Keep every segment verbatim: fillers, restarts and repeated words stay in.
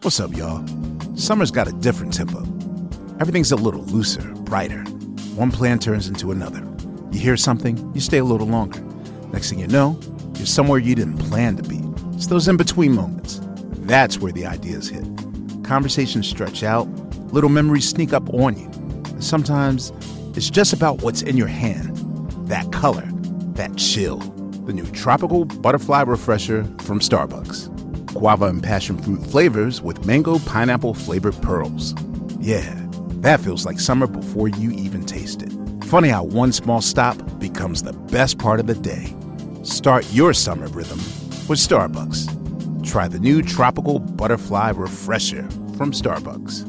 What's up, y'all? Summer's got a different tempo. Everything's a little looser, brighter. One plan turns into another. You hear something, you stay a little longer. Next thing you know, you're somewhere you didn't plan to be. It's those in-between moments. That's where the ideas hit. Conversations stretch out, little memories sneak up on you. And sometimes it's just about what's in your hand. That color, that chill. The new Tropical Butterfly Refresher from Starbucks. Guava and passion fruit flavors with mango pineapple flavored pearls. Yeah, that feels like summer before you even taste it. Funny how one small stop becomes the best part of the day. Start your summer rhythm with Starbucks. Try the new Tropical Butterfly Refresher from Starbucks.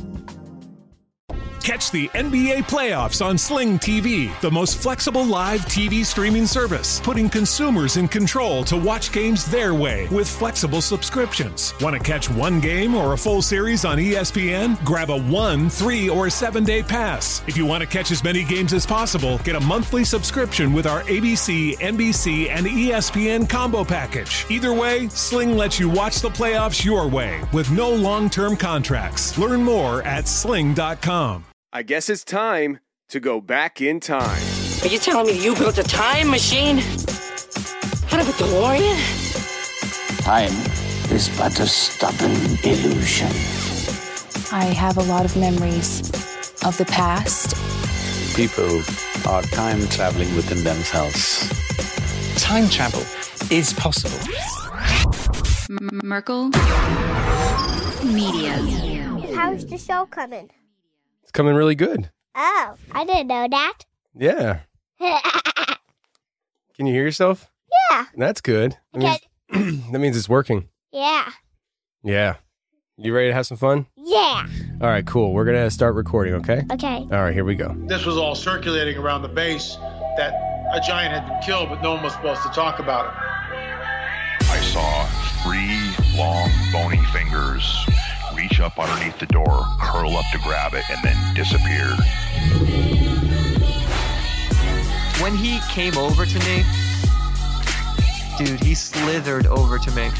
Catch the N B A playoffs on Sling T V, the most flexible live T V streaming service, putting consumers in control to watch games their way with flexible subscriptions. Want to catch one game or a full series on E S P N? Grab a one, three, or seven-day pass. If you want to catch as many games as possible, get a monthly subscription with our A B C, N B C, and E S P N combo package. Either way, Sling lets you watch the playoffs your way with no long-term contracts. Learn more at sling dot com. I guess it's time to go back in time. Are you telling me you built a time machine? Out of a DeLorean? Time is but a stubborn illusion. I have a lot of memories of the past. People are time traveling within themselves. Time travel is possible. M- Merkel Media. How's the show coming? It's coming really good. Oh, I didn't know that. Yeah. Can you hear yourself? Yeah. That's good. That, okay. means, that means it's working. Yeah. Yeah. You ready to have some fun? Yeah. All right, cool. We're going to start recording, okay? Okay. All right, here we go. This was all circulating around the base that a giant had been killed, but no one was supposed to talk about it. I saw three long, bony fingers reach up underneath the door, curl up to grab it, and then disappear. When he came over to me, dude, he slithered over to me.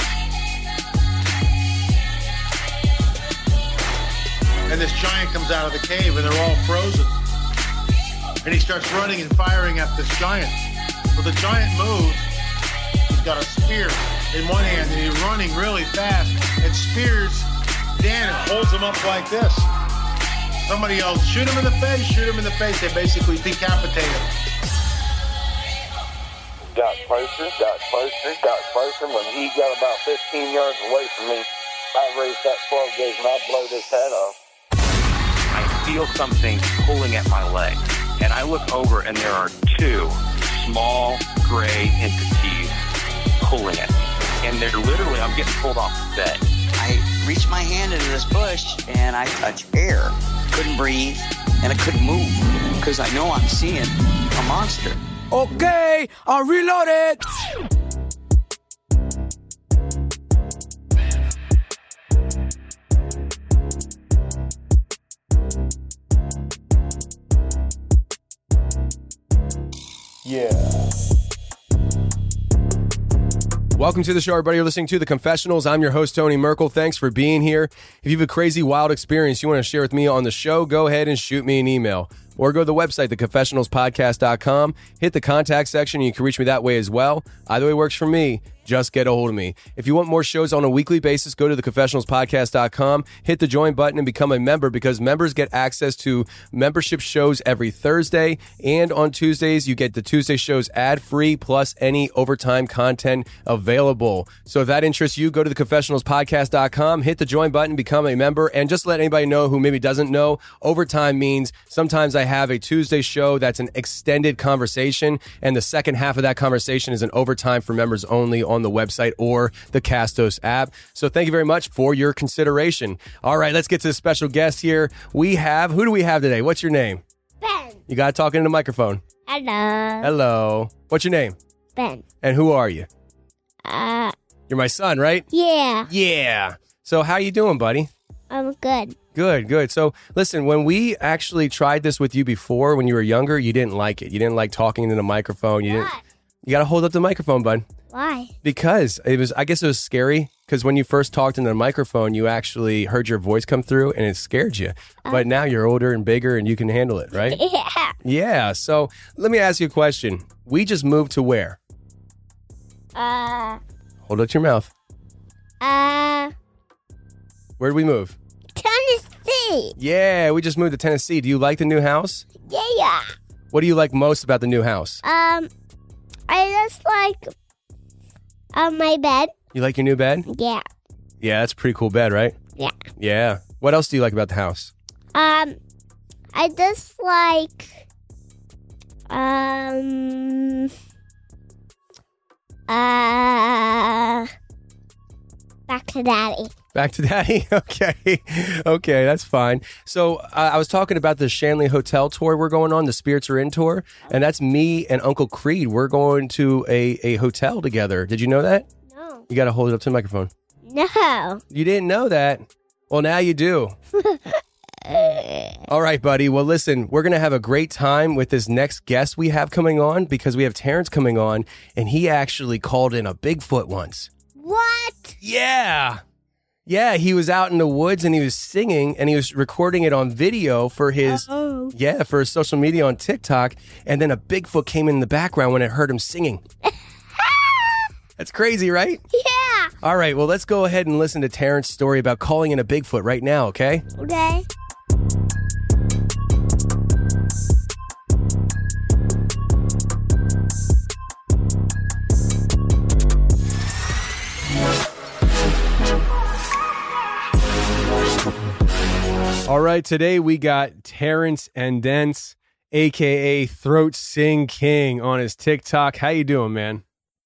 And this giant comes out of the cave, and they're all frozen. And he starts running and firing at this giant. Well, the giant moves. He's got a spear in one hand, and he's running really fast, and spears Dan and holds him up like this. Somebody yells, shoot him in the face, shoot him in the face. They basically decapitate him. Got closer, got closer, got closer. When he got about fifteen yards away from me, I raised that twelve gauge and I blowed his head off. I feel something pulling at my leg, and I look over and there are two small gray entities pulling at me. And they're literally, I'm getting pulled off the bed. I reached my hand into this bush and I touched air. Couldn't breathe and I couldn't move because I know I'm seeing a monster. Okay, I'll reload it. Yeah. Welcome to the show, everybody. You're listening to The Confessionals. I'm your host, Tony Merkel. Thanks for being here. If you have a crazy, wild experience you want to share with me on the show, go ahead and shoot me an email. Or go to the website, the confessionals podcast dot com. Hit the contact section. You can reach me that way as well. Either way works for me. Just get a hold of me. If you want more shows on a weekly basis, go to the confessionals podcast dot com, hit the join button, and become a member because members get access to membership shows every Thursday. And on Tuesdays, you get the Tuesday shows ad-free plus any overtime content available. So if that interests you, go to the confessionals podcast dot com, hit the join button, become a member, and just let anybody know who maybe doesn't know. Overtime means sometimes I have a Tuesday show that's an extended conversation, and the second half of that conversation is an overtime for members only on the website or the Castos app. So thank you very much for your consideration. All right, let's get to the special guest here. We have, who do we have today? What's your name? Ben. You got to talk into the microphone. Hello. Hello. What's your name? Ben. And who are you? Uh. You're my son, right? Yeah. Yeah. So how you doing, buddy? I'm good. Good, good. So listen, when we actually tried this with you before, when you were younger, you didn't like it. You didn't like talking into the microphone. You what? didn't. You got to hold up the microphone, bud. Why? Because it was, I guess it was scary because when you first talked into the microphone, you actually heard your voice come through and it scared you. Uh, but now you're older and bigger and you can handle it, right? Yeah. Yeah. So let me ask you a question. We just moved to where? Uh. Hold up your mouth. Uh. Where did we move? Tennessee. Yeah, we just moved to Tennessee. Do you like the new house? Yeah, yeah. What do you like most about the new house? Um, I just like um, my bed. You like your new bed? Yeah. Yeah, that's a pretty cool bed, right? Yeah. Yeah. What else do you like about the house? Um, I just like um uh back to daddy. Back to daddy? Okay. Okay, that's fine. So uh, I was talking about the Shanley Hotel tour we're going on, the Spirits Are In tour, and that's me and Uncle Creed. We're going to a, a hotel together. Did you know that? No. You got to hold it up to the microphone. No. You didn't know that? Well, now you do. All right, buddy. Well, listen, we're going to have a great time with this next guest we have coming on because we have Terrence coming on, and he actually called in a Bigfoot once. What? Yeah. Yeah, he was out in the woods and he was singing and he was recording it on video for his, Uh-oh. yeah, for his social media on TikTok. And then a Bigfoot came in the background when it heard him singing. That's crazy, right? Yeah. All right, well, let's go ahead and listen to Terrence's story about calling in a Bigfoot right now, okay? Okay. All right, today we got Terrence Endence, a k a. Throat Sing King, on his TikTok. How you doing, man?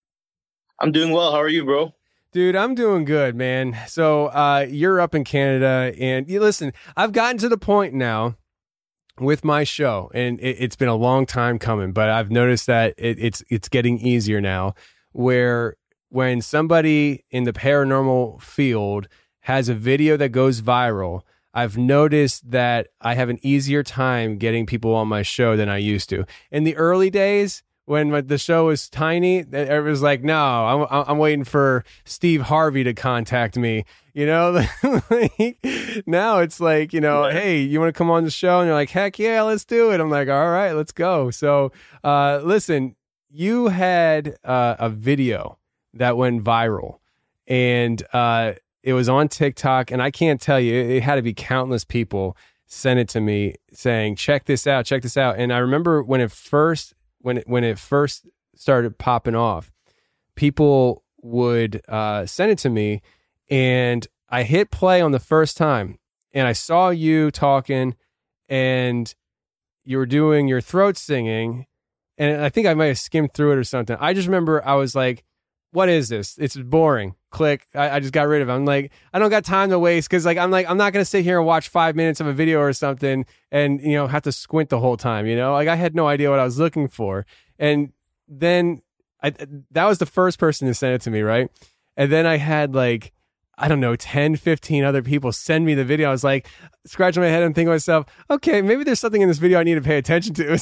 I'm doing well. How are you, bro? Dude, I'm doing good, man. So uh, you're up in Canada, and you listen, I've gotten to the point now with my show, and it, it's been a long time coming, but I've noticed that it, it's it's getting easier now, where when somebody in the paranormal field has a video that goes viral, I've noticed that I have an easier time getting people on my show than I used to. In the early days, when the show was tiny, it was like, no, I'm, I'm waiting for Steve Harvey to contact me. You know, like, now it's like, you know, right. Hey, you want to come on the show? And you're like, heck yeah, let's do it. I'm like, all right, let's go. So uh, listen, you had uh, a video that went viral, and uh, it was on TikTok, and I can't tell you, it had to be countless people sent it to me saying, check this out, check this out. And I remember when it first, when it, when it first started popping off, people would uh, send it to me, and I hit play on the first time, and I saw you talking, and you were doing your throat singing, and I think I might have skimmed through it or something. I just remember I was like, what is this? It's boring. Click. I, I just got rid of it. I'm like, I don't got time to waste because like I'm like I'm not gonna sit here and watch five minutes of a video or something and you know have to squint the whole time. You know, like I had no idea what I was looking for. And then I that was the first person to send it to me, right? And then I had like I don't know ten, fifteen other people send me the video. I was like scratching my head and thinking to myself, okay, maybe there's something in this video I need to pay attention to.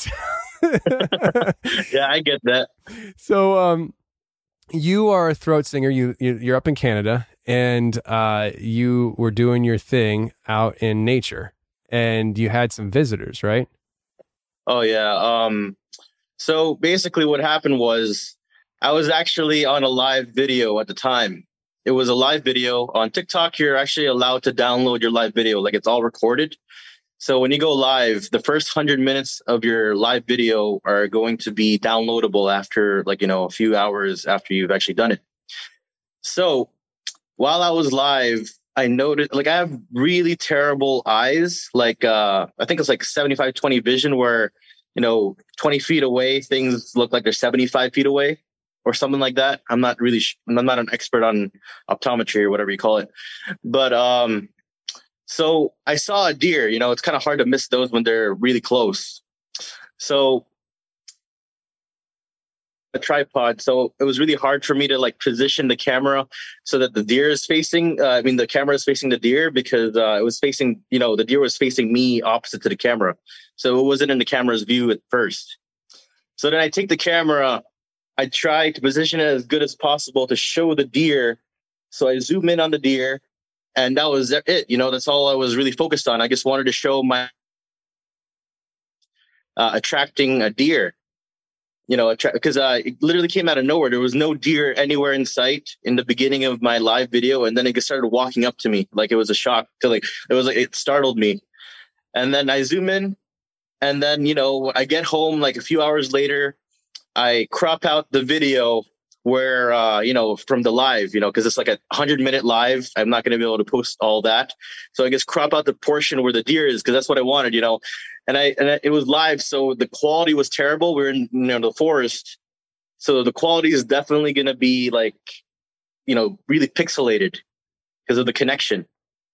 Yeah, I get that. So um. You are a throat singer. You, you you're up in Canada, and uh, you were doing your thing out in nature, and you had some visitors, right? Oh yeah. Um. So basically, what happened was I was actually on a live video at the time. It was a live video on TikTok. You're actually allowed to download your live video, like it's all recorded. So when you go live, the first hundred minutes of your live video are going to be downloadable after like, you know, a few hours after you've actually done it. So while I was live, I noticed like I have really terrible eyes. Like uh, I think it's like seventy-five twenty vision where, you know, twenty feet away, things look like they're seventy-five feet away or something like that. I'm not really, sh- I'm not an expert on optometry or whatever you call it. But um So I saw a deer, you know, it's kind of hard to miss those when they're really close. So a tripod. So it was really hard for me to like position the camera so that the deer is facing, uh, I mean, the camera is facing the deer because uh, it was facing, you know, the deer was facing me opposite to the camera. So it wasn't in the camera's view at first. So then I take the camera, I try to position it as good as possible to show the deer. So I zoom in on the deer, and that was it. You know, that's all I was really focused on. I just wanted to show my uh, attracting a deer. You know, because uh, it literally came out of nowhere. There was no deer anywhere in sight in the beginning of my live video, and then it just started walking up to me like it was a shock. To like it was like it startled me, and then I zoom in, and then you know I get home like a few hours later. I crop out the video where uh, you know from the live, you know, because it's like a hundred minute live. I'm not going to be able to post all that, so I just crop out the portion where the deer is because that's what I wanted, you know. And I and it was live, so the quality was terrible. We were in you know the forest, so the quality is definitely going to be like, you know, really pixelated because of the connection.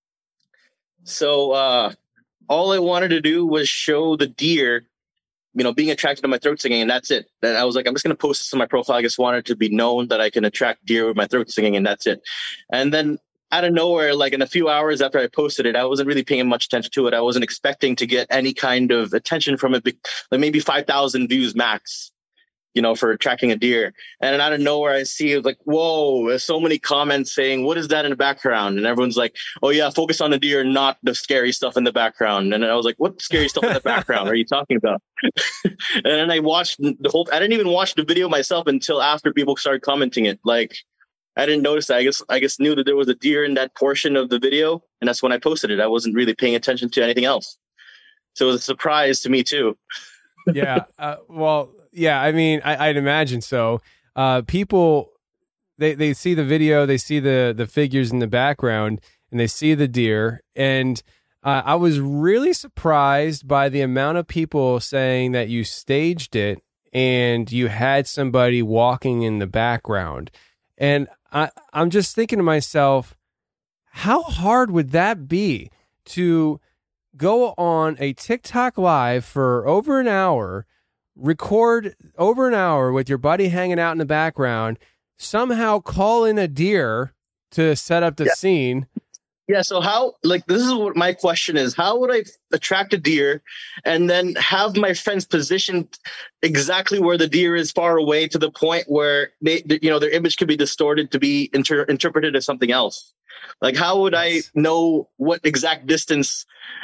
So uh, all I wanted to do was show the deer, you know, being attracted to my throat singing, and that's it. And I was like, I'm just going to post this on my profile. I just wanted to be known that I can attract deer with my throat singing, and that's it. And then out of nowhere, like in a few hours after I posted it, I wasn't really paying much attention to it. I wasn't expecting to get any kind of attention from it, like maybe five thousand views max, you know, for tracking a deer. And then out of nowhere, I see it like, whoa, there's so many comments saying, what is that in the background? And everyone's like, oh yeah, focus on the deer, not the scary stuff in the background. And I was like, what scary stuff in the background are you talking about? And then I watched the whole, I didn't even watch the video myself until after people started commenting it. Like, I didn't notice that. I guess I just knew that there was a deer in that portion of the video, and that's when I posted it. I wasn't really paying attention to anything else, so it was a surprise to me too. yeah, uh, well, yeah. I mean, I, I'd imagine so. Uh, people, they they see the video, they see the the figures in the background, and they see the deer. And uh, I was really surprised by the amount of people saying that you staged it and you had somebody walking in the background. And I, I'm just thinking to myself, how hard would that be to go on a TikTok live for over an hour, record over an hour with your buddy hanging out in the background, somehow call in a deer to set up the yeah. scene? Yeah. So how, like, this is what my question is. How would I attract a deer and then have my friends positioned exactly where the deer is far away to the point where they, you know, their image could be distorted to be inter- interpreted as something else? Like, how would yes. I know what exact distance?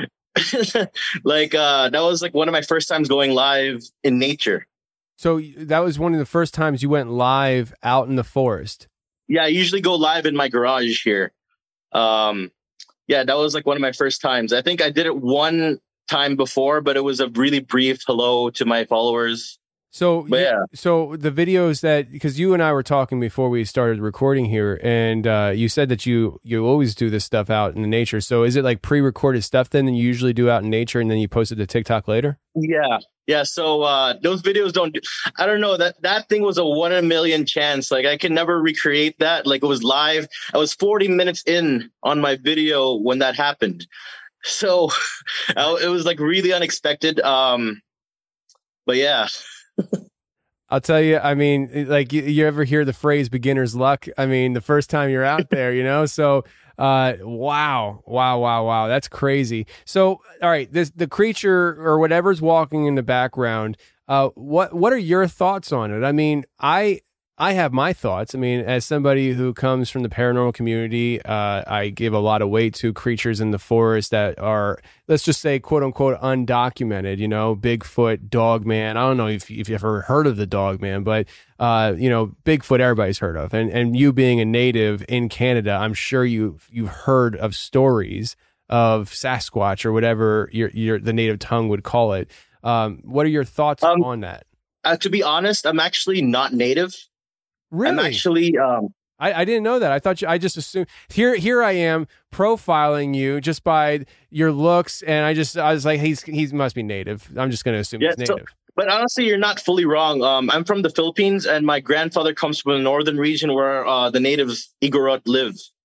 like, uh, that was like one of my first times going live in nature. So that was one of the first times you went live out in the forest. Yeah. I usually go live in my garage here. Um, yeah, that was like one of my first times. I think I did it one time before, but it was a really brief hello to my followers. So, but yeah. So the videos that, because you and I were talking before we started recording here, and uh, you said that you you always do this stuff out in the nature. So is it like pre-recorded stuff then that you usually do out in nature, and then you post it to TikTok later? Yeah. Yeah, so uh, those videos don't do, I don't know, that that thing was a one in a million chance. Like, I can never recreate that. Like, it was live. I was forty minutes in on my video when that happened. So it was like really unexpected. Um, but yeah. I'll tell you, I mean, like, you, you ever hear the phrase beginner's luck? I mean, the first time you're out there, you know? So, uh, wow, wow, wow, wow. That's crazy. So, all right, this, the creature or whatever's walking in the background, uh, what, what are your thoughts on it? I mean, I, I have my thoughts. I mean, as somebody who comes from the paranormal community, uh, I give a lot of weight to creatures in the forest that are, let's just say, quote unquote, undocumented, you know, Bigfoot, Dogman. I don't know if, if you've ever heard of the Dogman, but, uh, you know, Bigfoot, everybody's heard of. And, and you being a native in Canada, I'm sure you've, you've heard of stories of Sasquatch or whatever your, your, the native tongue would call it. Um, what are your thoughts um, on that? Uh, to be honest, I'm actually not native. Really? I'm actually, um, I, I didn't know that. I thought you, I just assumed here, here I am profiling you just by your looks. And I just, I was like, he's, he must be native. I'm just going to assume yeah, he's native. So, but honestly, you're not fully wrong. Um, I'm from the Philippines, and my grandfather comes from the northern region where uh, the natives Igorot live.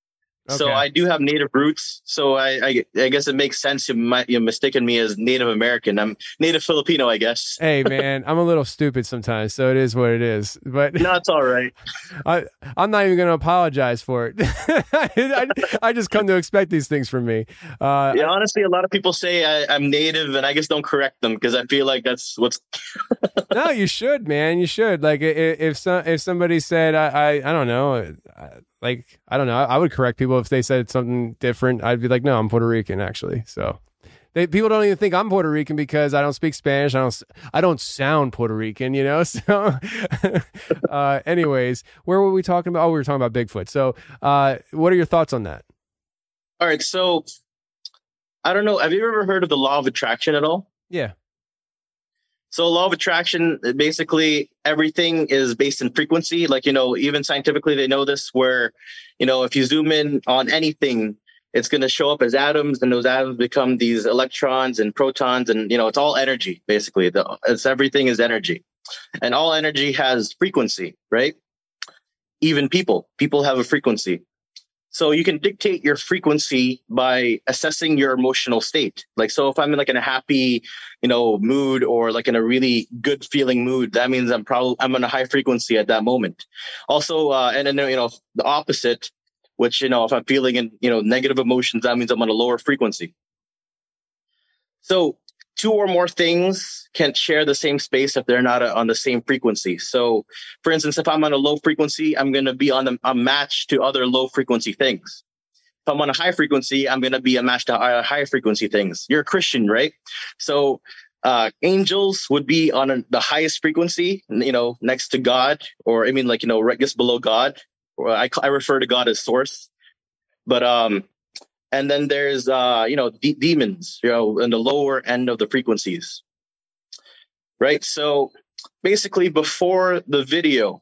So Okay. I do have native roots. So I, I, I guess it makes sense you might you mistaken me as Native American. I'm Native Filipino, I guess. Hey, man, I'm a little stupid sometimes, so it is what it is. But no, it's all right. I, I'm not even going to apologize for it. I, I just come to expect these things from me. Uh, Yeah, honestly, a lot of people say I, I'm Native, and I just don't correct them because I feel like that's what's. No, you should, man. You should. Like, i- i- if some if somebody said, I, I, I don't know, I- like, I don't know, I would correct people if they said something different. I'd be like, no, I'm Puerto Rican, actually. So, they people don't even think I'm Puerto Rican because I don't speak Spanish. I don't. s- I don't sound Puerto Rican, you know. So, uh, anyways, where were we talking about? Oh, we were talking about Bigfoot. So, uh, what are your thoughts on that? All right, so I don't know. Have you ever heard of the law of attraction at all? Yeah. So law of attraction, basically everything is based in frequency. Like, you know, even scientifically, they know this where, you know, if you zoom in on anything, it's going to show up as atoms, and those atoms become these electrons and protons. And, you know, it's all energy, basically. The, it's everything is energy, and all energy has frequency, right? Even people, people have a frequency. So you can dictate your frequency by assessing your emotional state. Like, so if I'm in like in a happy, you know, mood, or like in a really good feeling mood, that means I'm probably, I'm on a high frequency at that moment. Also, uh, and then, you know, the opposite, which, you know, if I'm feeling in, you know, negative emotions, that means I'm on a lower frequency. So two or more things can't share the same space if they're not uh on the same frequency. So, for instance, if I'm on a low frequency, I'm going to be on a, a match to other low frequency things. If I'm on a high frequency, I'm going to be a match to uh, high frequency things. You're a Christian, right? So uh, angels would be on a, the highest frequency, you know, next to God, or I mean, like, you know, right just below God. Or I, I refer to God as source. But um, and then there's, uh, you know, de- demons, you know, in the lower end of the frequencies, right? So basically before the video,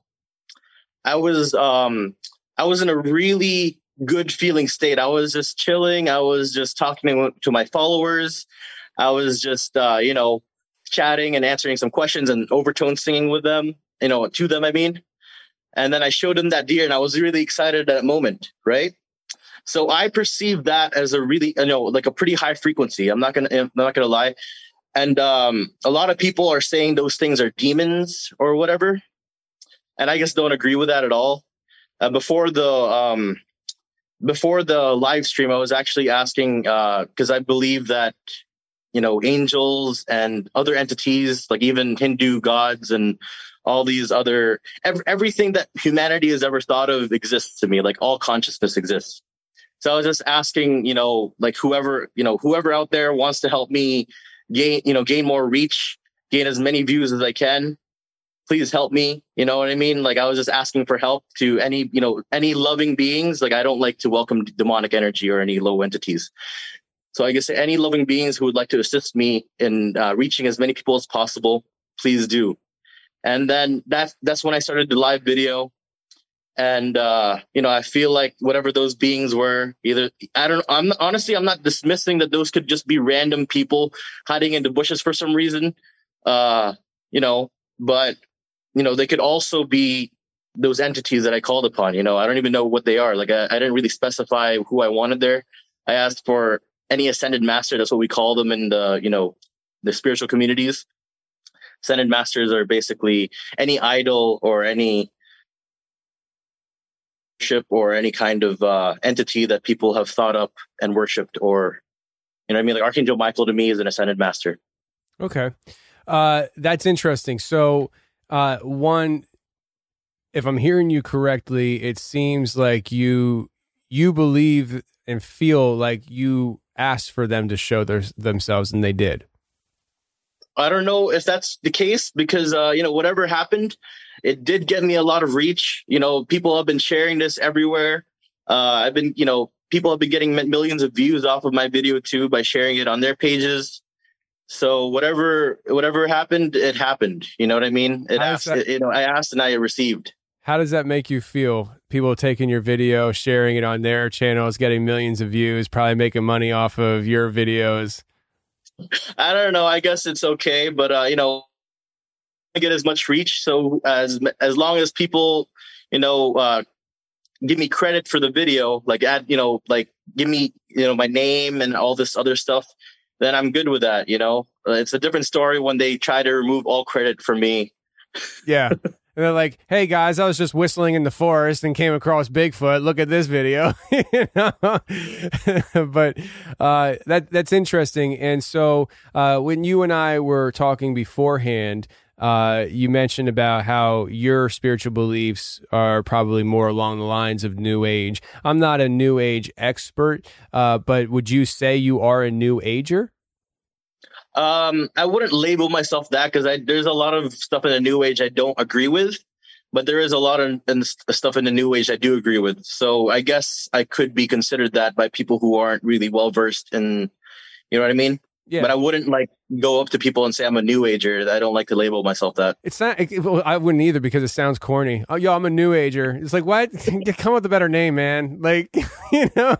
I was, um, I was in a really good feeling state. I was just chilling. I was just talking to my followers. I was just, uh, you know, chatting and answering some questions and overtone singing with them, you know, to them, I mean. And then I showed them that deer, and I was really excited at that moment, right? So I perceive that as a really, you know, like a pretty high frequency. I'm not gonna, I'm not gonna lie. And um, a lot of people are saying those things are demons or whatever, and I just don't agree with that at all. Uh, before the um, before the live stream, I was actually asking because uh, I believe that, you know, angels and other entities, like even Hindu gods and all these other ev- everything that humanity has ever thought of exists to me. Like all consciousness exists. So I was just asking, you know, like whoever, you know, whoever out there wants to help me gain, you know, gain more reach, gain as many views as I can, please help me. You know what I mean? Like I was just asking for help to any, you know, any loving beings. Like I don't like to welcome demonic energy or any low entities. So I guess any loving beings who would like to assist me in uh, reaching as many people as possible, please do. And then that's, that's when I started the live video. And, uh, you know, I feel like whatever those beings were, either, I don't, I'm honestly, I'm not dismissing that those could just be random people hiding in the bushes for some reason, uh, you know, but, you know, they could also be those entities that I called upon. You know, I don't even know what they are. Like, I, I didn't really specify who I wanted there. I asked for any ascended master. That's what we call them in the, you know, the spiritual communities. Ascended masters are basically any idol or any worship or any kind of uh, entity that people have thought up and worshipped, or, you know what I mean? Like Archangel Michael to me is an ascended master. Okay. Uh, that's interesting. So, uh, one, if I'm hearing you correctly, it seems like you, you believe and feel like you asked for them to show their, themselves, and they did. I don't know if that's the case because, uh, you know, whatever happened, it did get me a lot of reach. You know, people have been sharing this everywhere. Uh, I've been, you know, people have been getting millions of views off of my video too by sharing it on their pages. So whatever, whatever happened, it happened. You know what I mean? It asked, that, you know, I asked and I received. How does that make you feel? People taking your video, sharing it on their channels, getting millions of views, probably making money off of your videos. I don't know. I guess it's okay, but uh, you know, I get as much reach. So as as long as people, you know, uh, give me credit for the video, like add, you know, like give me, you know, my name and all this other stuff, then I'm good with that. You know, uh, it's a different story when they try to remove all credit from me. Yeah. And they're like, hey guys, I was just whistling in the forest and came across Bigfoot. Look at this video. You know? But uh, that that's interesting. And so uh, when you and I were talking beforehand, uh, you mentioned about how your spiritual beliefs are probably more along the lines of New Age. I'm not a New Age expert, uh, but would you say you are a New Ager? Um, I wouldn't label myself that because I there's a lot of stuff in the New Age I don't agree with, but there is a lot of in, stuff in the New Age I do agree with. So I guess I could be considered that by people who aren't really well versed in, you know what I mean? Yeah. But I wouldn't like go up to people and say I'm a New Ager. I don't like to label myself that. It's not. It, well, I wouldn't either because it sounds corny. Oh, yo, I'm a New Ager. It's like, what? Come with a better name, man. Like, you know.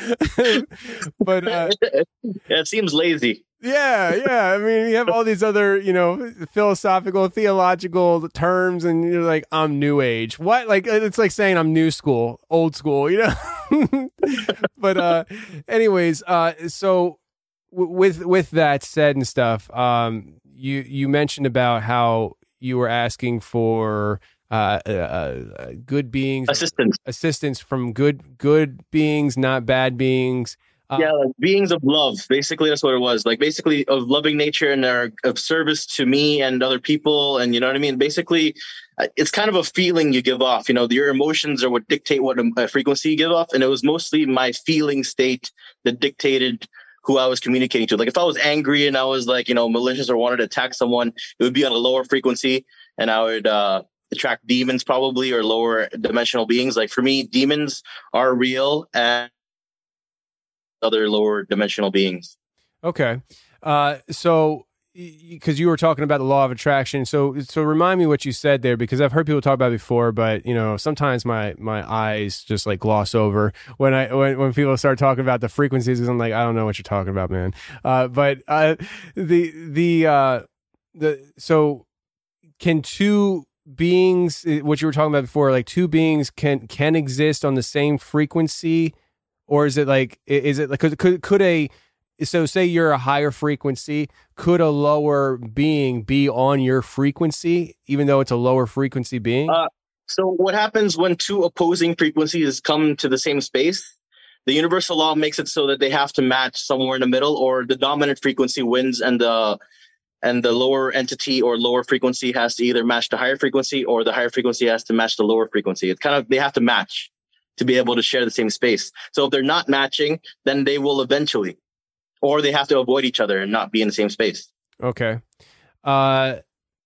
But uh, yeah, it seems lazy. Yeah, yeah. I mean, you have all these other, you know, philosophical, theological terms, and you're like, I'm New Age. What? Like, it's like saying I'm new school, old school, you know. But, uh, anyways, uh, so. With with that said and stuff, um, you you mentioned about how you were asking for uh, uh, uh, good beings, assistance, assistance from good good beings, not bad beings. Uh, yeah, like beings of love. Basically, that's what it was. Like basically of loving nature and are of service to me and other people, and you know what I mean. Basically, it's kind of a feeling you give off. You know, your emotions are what dictate what a frequency you give off, and it was mostly my feeling state that dictated who I was communicating to. Like if I was angry and I was like, you know, malicious or wanted to attack someone, it would be on a lower frequency and I would uh, attract demons probably or lower dimensional beings. Like for me, demons are real and other lower dimensional beings. Okay. Uh, so because you were talking about the law of attraction. So, so remind me what you said there, because I've heard people talk about it before, but you know, sometimes my, my eyes just like gloss over when I, when, when people start talking about the frequencies, I'm like, I don't know what you're talking about, man. Uh, but, uh, the, the, uh, the, so can two beings, what you were talking about before, like two beings can, can exist on the same frequency, or is it like, is it like, could, could, could a, so say you're a higher frequency, could a lower being be on your frequency, even though it's a lower frequency being? Uh, so what happens when two opposing frequencies come to the same space? The universal law makes it so that they have to match somewhere in the middle, or the dominant frequency wins and the and the lower entity or lower frequency has to either match the higher frequency or the higher frequency has to match the lower frequency. It's kind of, they have to match to be able to share the same space. So if they're not matching, then they will eventually. Or they have to avoid each other and not be in the same space. Okay. Uh,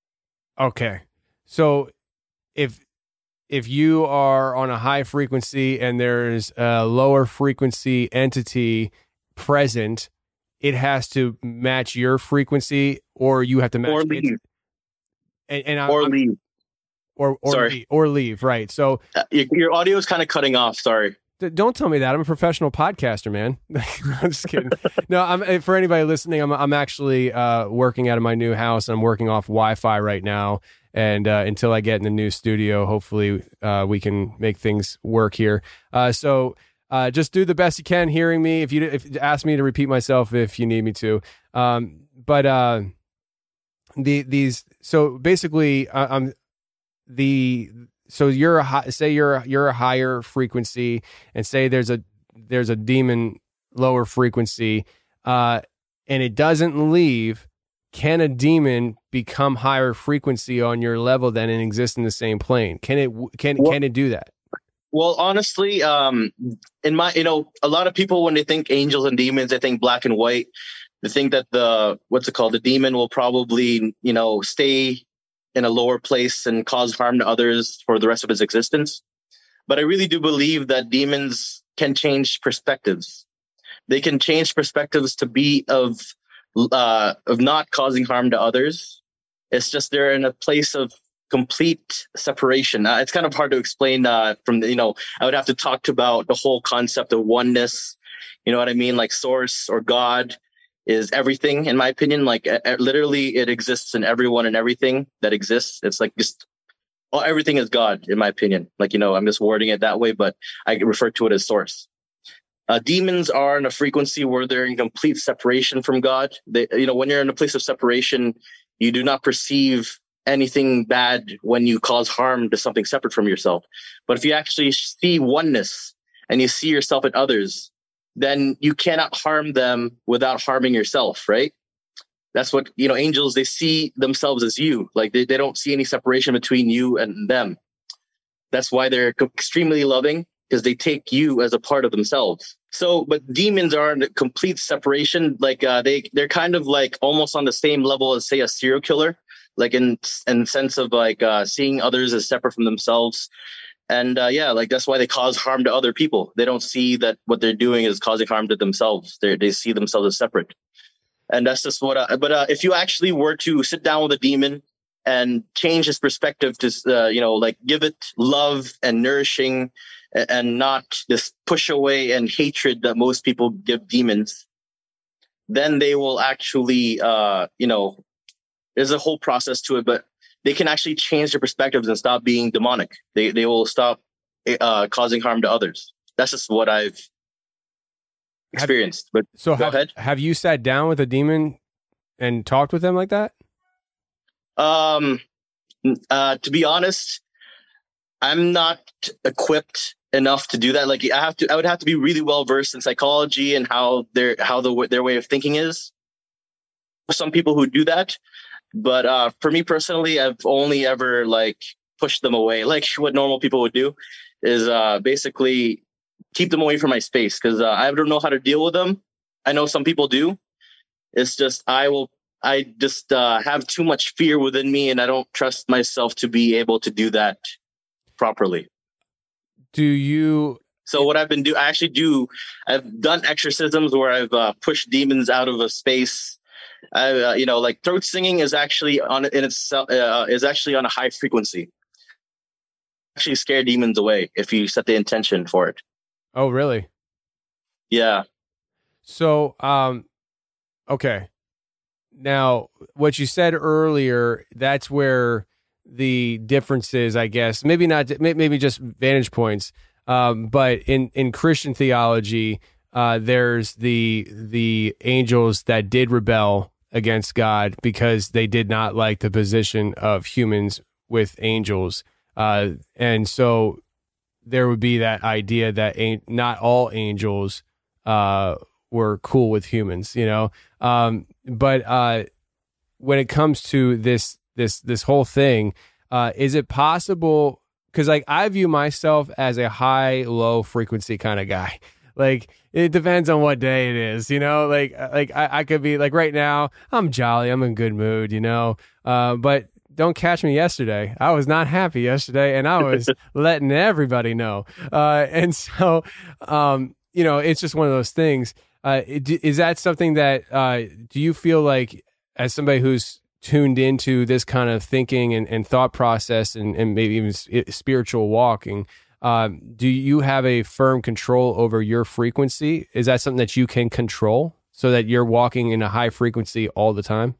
okay. So if if you are on a high frequency and there's a lower frequency entity present, it has to match your frequency, or you have to match or leave. It. And, and or I'm, leave. Or or Sorry. leave, or leave. Right. So uh, your, your audio is kind of cutting off. Sorry. Don't tell me that. I'm a professional podcaster, man. I'm just kidding. No, I'm for anybody listening. I'm I'm actually uh, working out of my new house. I'm working off Wi-Fi right now, and uh, until I get in the new studio, hopefully uh, we can make things work here. Uh, so uh, just do the best you can hearing me. If you if ask me to repeat myself if you need me to. Um, but uh, the these so basically uh, I'm the. So you're a high, say you're you're a higher frequency, and say there's a there's a demon lower frequency, uh, and it doesn't leave. Can a demon become higher frequency on your level then and exist in the same plane? Can it can well, can it do that? Well, honestly, um, in my you know a lot of people when they think angels and demons, they think black and white. They think that the what's it called the demon will probably you know stay in a lower place and cause harm to others for the rest of his existence. But I really do believe that demons can change perspectives. They can change perspectives to be of, uh, of not causing harm to others. It's just they're in a place of complete separation. Uh, it's kind of hard to explain uh, from, the, you know, I would have to talk about the whole concept of oneness. You know what I mean? Like source or God is everything, in my opinion. Like uh, literally it exists in everyone and everything that exists. It's like just well, everything is God, in my opinion. Like, you know, I'm just wording it that way, but I refer to it as source. Uh, demons are in a frequency where they're in complete separation from God. They, you know, when you're in a place of separation, you do not perceive anything bad when you cause harm to something separate from yourself. But if you actually see oneness and you see yourself in others, then you cannot harm them without harming yourself, right? That's what, you know, angels, they see themselves as you. Like they, they don't see any separation between you and them. That's why they're extremely loving, because they take you as a part of themselves. So, but demons are in a complete separation. Like uh, they, they're kind of like almost on the same level as, say, a serial killer. Like in in sense of like uh, seeing others as separate from themselves. And uh, yeah, like that's why they cause harm to other people. They don't see that what they're doing is causing harm to themselves. They they see themselves as separate. And that's just what, I, but uh, if you actually were to sit down with a demon and change his perspective to, uh, you know, like give it love and nourishing and, and not this push away and hatred that most people give demons, then they will actually, uh, you know, there's a whole process to it, but they can actually change their perspectives and stop being demonic. They they will stop uh, causing harm to others. That's just what I've experienced. But so go have, ahead. Have you sat down with a demon and talked with them like that? Um, uh, to be honest, I'm not equipped enough to do that. Like I have to, I would have to be really well versed in psychology and how their how the their way of thinking is. Some people who do that. But uh, for me personally, I've only ever like pushed them away. Like what normal people would do is uh, basically keep them away from my space, because uh, I don't know how to deal with them. I know some people do. It's just I will. I just uh, have too much fear within me, and I don't trust myself to be able to do that properly. Do you? So what I've been do, I actually do. I've done exorcisms where I've uh, pushed demons out of a space. I, uh, you know, like throat singing is actually on in itself uh, is actually on a high frequency. Actually, scare demons away if you set the intention for it. Oh, really? Yeah. So, um, okay. Now, what you said earlier, that's where the difference is, I guess. Maybe not. Maybe just vantage points. Um, but in in Christian theology, uh, there's the the angels that did rebel against God because they did not like the position of humans with angels. Uh, and so there would be that idea that ain't, not all angels uh, were cool with humans, you know? Um, but uh, when it comes to this, this, this whole thing, uh, is it possible? Because like I view myself as a high, low frequency kind of guy. Like it depends on what day it is, you know, like, like I, I could be like right now I'm jolly. I'm in good mood, you know, uh, but don't catch me yesterday. I was not happy yesterday and I was letting everybody know. Uh, and so, um, you know, it's just one of those things. Uh, is that something that, uh, do you feel like as somebody who's tuned into this kind of thinking and, and thought process and, and maybe even spiritual walking, Um, do you have a firm control over your frequency? Is that something that you can control so that you're walking in a high frequency all the time?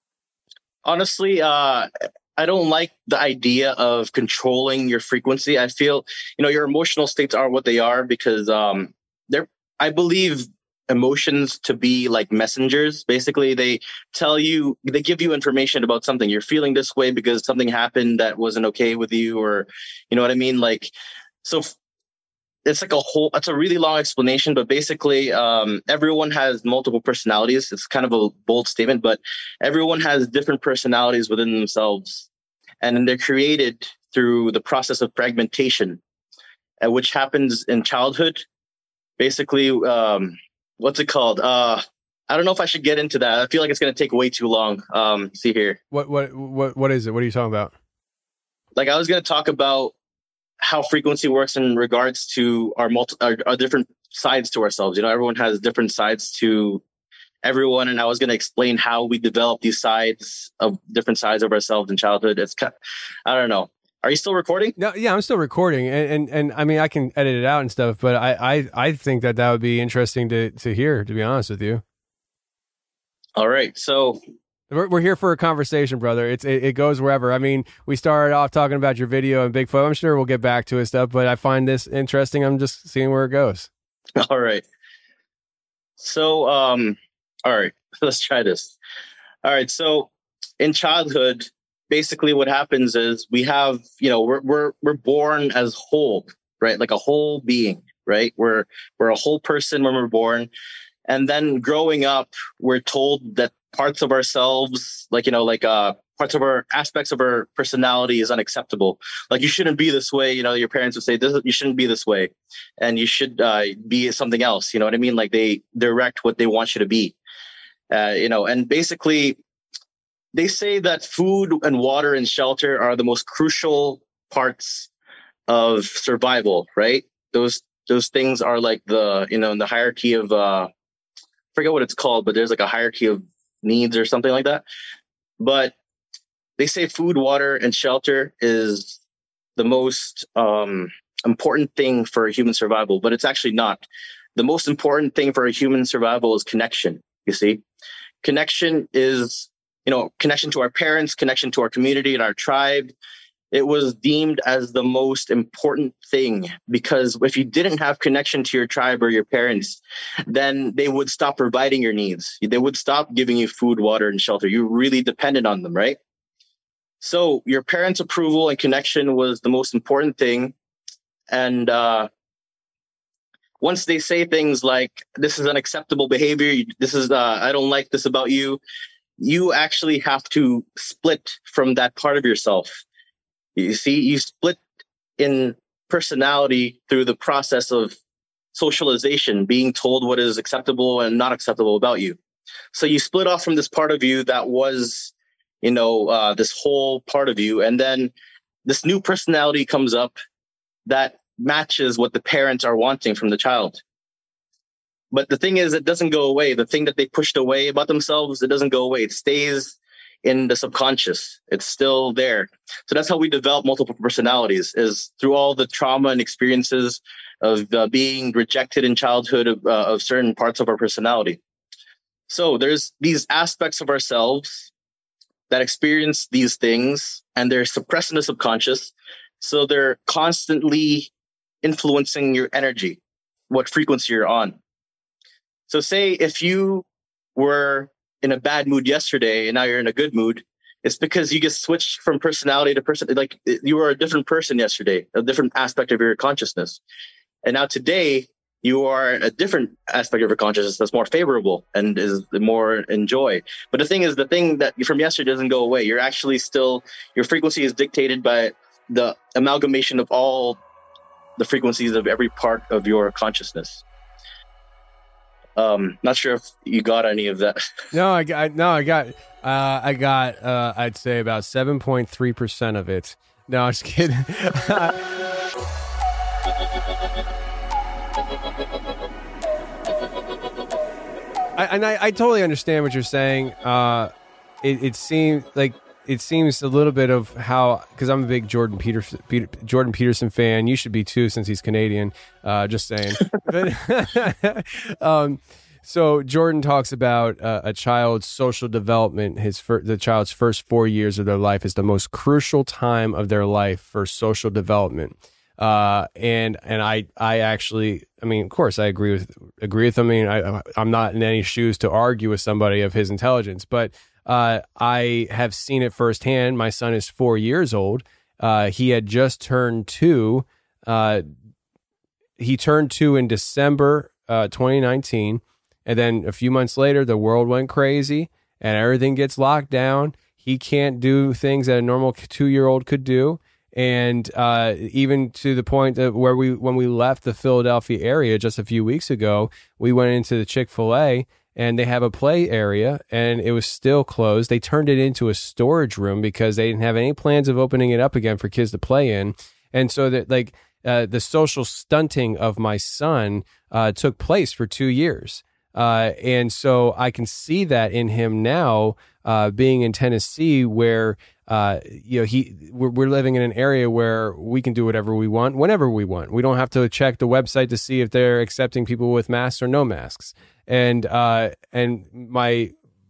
Honestly, uh, I don't like the idea of controlling your frequency. I feel, you know, your emotional states are what they are because um, they're, I believe emotions to be like messengers. Basically, they tell you, they give you information about something. You're feeling this way because something happened that wasn't okay with you, or, you know what I mean? Like, so it's like a whole, it's a really long explanation, but basically um, everyone has multiple personalities. It's kind of a bold statement, but everyone has different personalities within themselves. And then they're created through the process of fragmentation, uh, which happens in childhood. Basically, um, what's it called? Uh, I don't know if I should get into that. I feel like it's going to take way too long. Um, see here. What, what, what, what is it? What are you talking about? Like I was going to talk about how frequency works in regards to our multi, our, our different sides to ourselves. You know, everyone has different sides to everyone. And I was going to explain how we develop these sides of different sides of ourselves in childhood. It's kind of, I don't know. Are you still recording? No, yeah, I'm still recording. And, and, and I mean, I can edit it out and stuff, but I, I, I think that that would be interesting to, to hear, to be honest with you. All right. So We're, we're here for a conversation, brother. It's it, it goes wherever. I mean, we started off talking about your video and Bigfoot. I'm sure we'll get back to his stuff, but I find this interesting. I'm just seeing where it goes. All right. So, um, all right, let's try this. All right. So in childhood, basically what happens is we have, you know, we're, we're, we're born as whole, right? Like a whole being, right? We're, we're a whole person when we're born. And then growing up, we're told that parts of ourselves, like, you know, like, uh, parts of our aspects of our personality is unacceptable. Like, you shouldn't be this way. You know, your parents would say, this, you shouldn't be this way. And you should, uh, be something else. You know what I mean? Like, they direct what they want you to be, uh, you know, and basically they say that food and water and shelter are the most crucial parts of survival, right? Those, those things are like the, you know, in the hierarchy of, uh, I forget what it's called, but there's like a hierarchy of needs or something like that. But they say food, water, and shelter is the most um, important thing for human survival, but it's actually not. The most important thing for a human survival is connection. You see, connection is, you know, connection to our parents, connection to our community and our tribe. It was deemed as the most important thing because if you didn't have connection to your tribe or your parents, then they would stop providing your needs. They would stop giving you food, water, and shelter. You really depended on them, right? So your parents' approval and connection was the most important thing. And uh, once they say things like, this is unacceptable behavior, this is, uh, I don't like this about you, you actually have to split from that part of yourself. You see, you split in personality through the process of socialization, being told what is acceptable and not acceptable about you. So you split off from this part of you that was, you know, uh, this whole part of you. And then this new personality comes up that matches what the parents are wanting from the child. But the thing is, it doesn't go away. The thing that they pushed away about themselves, it doesn't go away. It stays in the subconscious. It's still there. So that's how we develop multiple personalities, is through all the trauma and experiences of uh, being rejected in childhood of, uh, of certain parts of our personality. So there's these aspects of ourselves that experience these things and they're suppressed in the subconscious. So they're constantly influencing your energy, what frequency you're on. So say if you were in a bad mood yesterday and now you're in a good mood, it's because you just switched from personality to person. Like you were a different person yesterday, a different aspect of your consciousness. And now today you are a different aspect of your consciousness that's more favorable and is more enjoy. But the thing is, the thing that from yesterday doesn't go away. You're actually still, your frequency is dictated by the amalgamation of all the frequencies of every part of your consciousness. Um, not sure if you got any of that. No, I got, no, I got, uh, I got, uh, I'd say about seven point three percent of it. No, I'm just kidding. I, and I, I totally understand what you're saying. Uh, it, it seems like it seems a little bit of how, because I'm a big Jordan Peterson, Peter, Jordan Peterson fan. You should be too, since he's Canadian. Uh, just saying. But, um, so Jordan talks about uh, a child's social development. His fir- the child's first four years of their life is the most crucial time of their life for social development. Uh, and, and I, I actually, I mean, of course I agree with, agree with him. I mean, I, I'm not in any shoes to argue with somebody of his intelligence, but, uh, I have seen it firsthand. My son is four years old. Uh, he had just turned two. Uh, he turned two in December, uh, twenty nineteen. And then a few months later, the world went crazy and everything gets locked down. He can't do things that a normal two-year-old could do. And uh, even to the point that where we, when we left the Philadelphia area just a few weeks ago, we went into the Chick-fil-A and they have a play area and it was still closed. They turned it into a storage room because they didn't have any plans of opening it up again for kids to play in. And so that like uh, the social stunting of my son uh, took place for two years. Uh, and so I can see that in him now, uh, being in Tennessee where, uh, you know, he, we're, we're living in an area where we can do whatever we want, whenever we want. We don't have to check the website to see if they're accepting people with masks or no masks. And, uh, and my,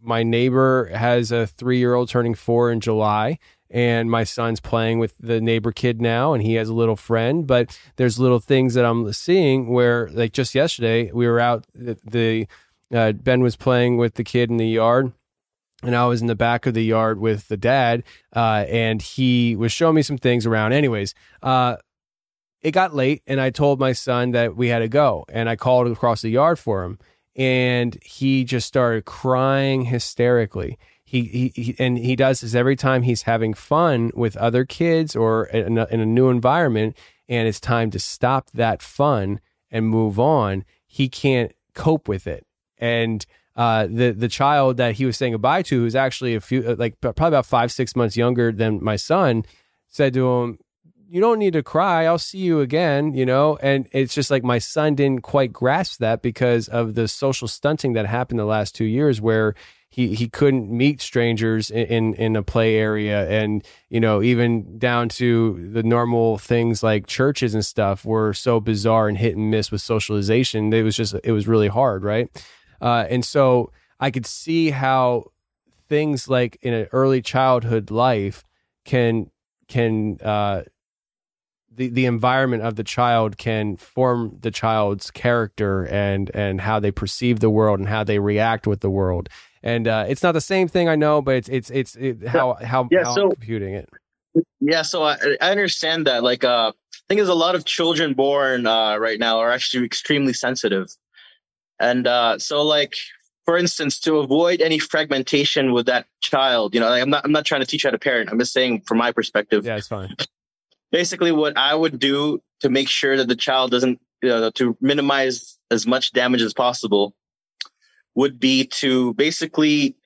my neighbor has a three-year-old turning four in July, and my son's playing with the neighbor kid now, and he has a little friend. But there's little things that I'm seeing where, like just yesterday, we were out, the, the uh, Ben was playing with the kid in the yard, and I was in the back of the yard with the dad, uh, and he was showing me some things around. Anyways, uh, it got late, and I told my son that we had to go, and I called across the yard for him, and he just started crying hysterically. He, he, he and he does this every time he's having fun with other kids or in a, in a new environment, and it's time to stop that fun and move on. He can't cope with it, and uh, the the child that he was saying goodbye to, who's actually a few like probably about five six months younger than my son, said to him, "You don't need to cry. I'll see you again," you know? And it's just like my son didn't quite grasp that because of the social stunting that happened the last two years where he, he couldn't meet strangers in, in, in a play area. And, you know, even down to the normal things like churches and stuff were so bizarre and hit and miss with socialization. It was just, it was really hard. Right. Uh, and so I could see how things like in an early childhood life can, can, uh, the, the environment of the child can form the child's character and, and how they perceive the world and how they react with the world. And uh, it's not the same thing, I know, but it's it's it's it, how how, yeah, how so, I'm computing it. Yeah, so I, I understand that. Like, uh, I think there's a lot of children born uh, right now are actually extremely sensitive, and uh, so like for instance, to avoid any fragmentation with that child, you know, like I'm not I'm not trying to teach how to parent. I'm just saying from my perspective. Yeah, it's fine. Basically, what I would do to make sure that the child doesn't, you know, to minimize as much damage as possible, would be to basically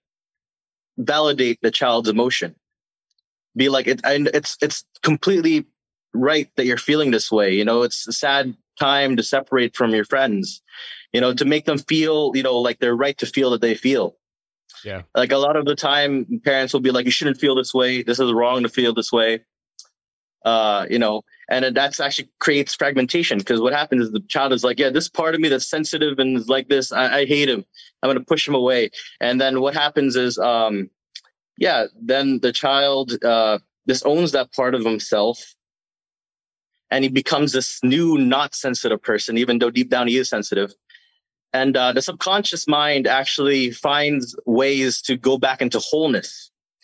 validate the child's emotion. Be like, it, and it's it's completely right that you're feeling this way. You know, it's a sad time to separate from your friends. You know, to make them feel, you know, like they're right to feel that they feel. Yeah. Like a lot of the time, parents will be like, "You shouldn't feel this way. This is wrong to feel this way." Uh, you know, and that's actually creates fragmentation, because what happens is the child is like, yeah, this part of me that's sensitive and is like this, I, I hate him. I'm going to push him away. And then what happens is, um, yeah, then the child uh, disowns that part of himself, and he becomes this new not sensitive person, even though deep down he is sensitive. And uh, the subconscious mind actually finds ways to go back into wholeness.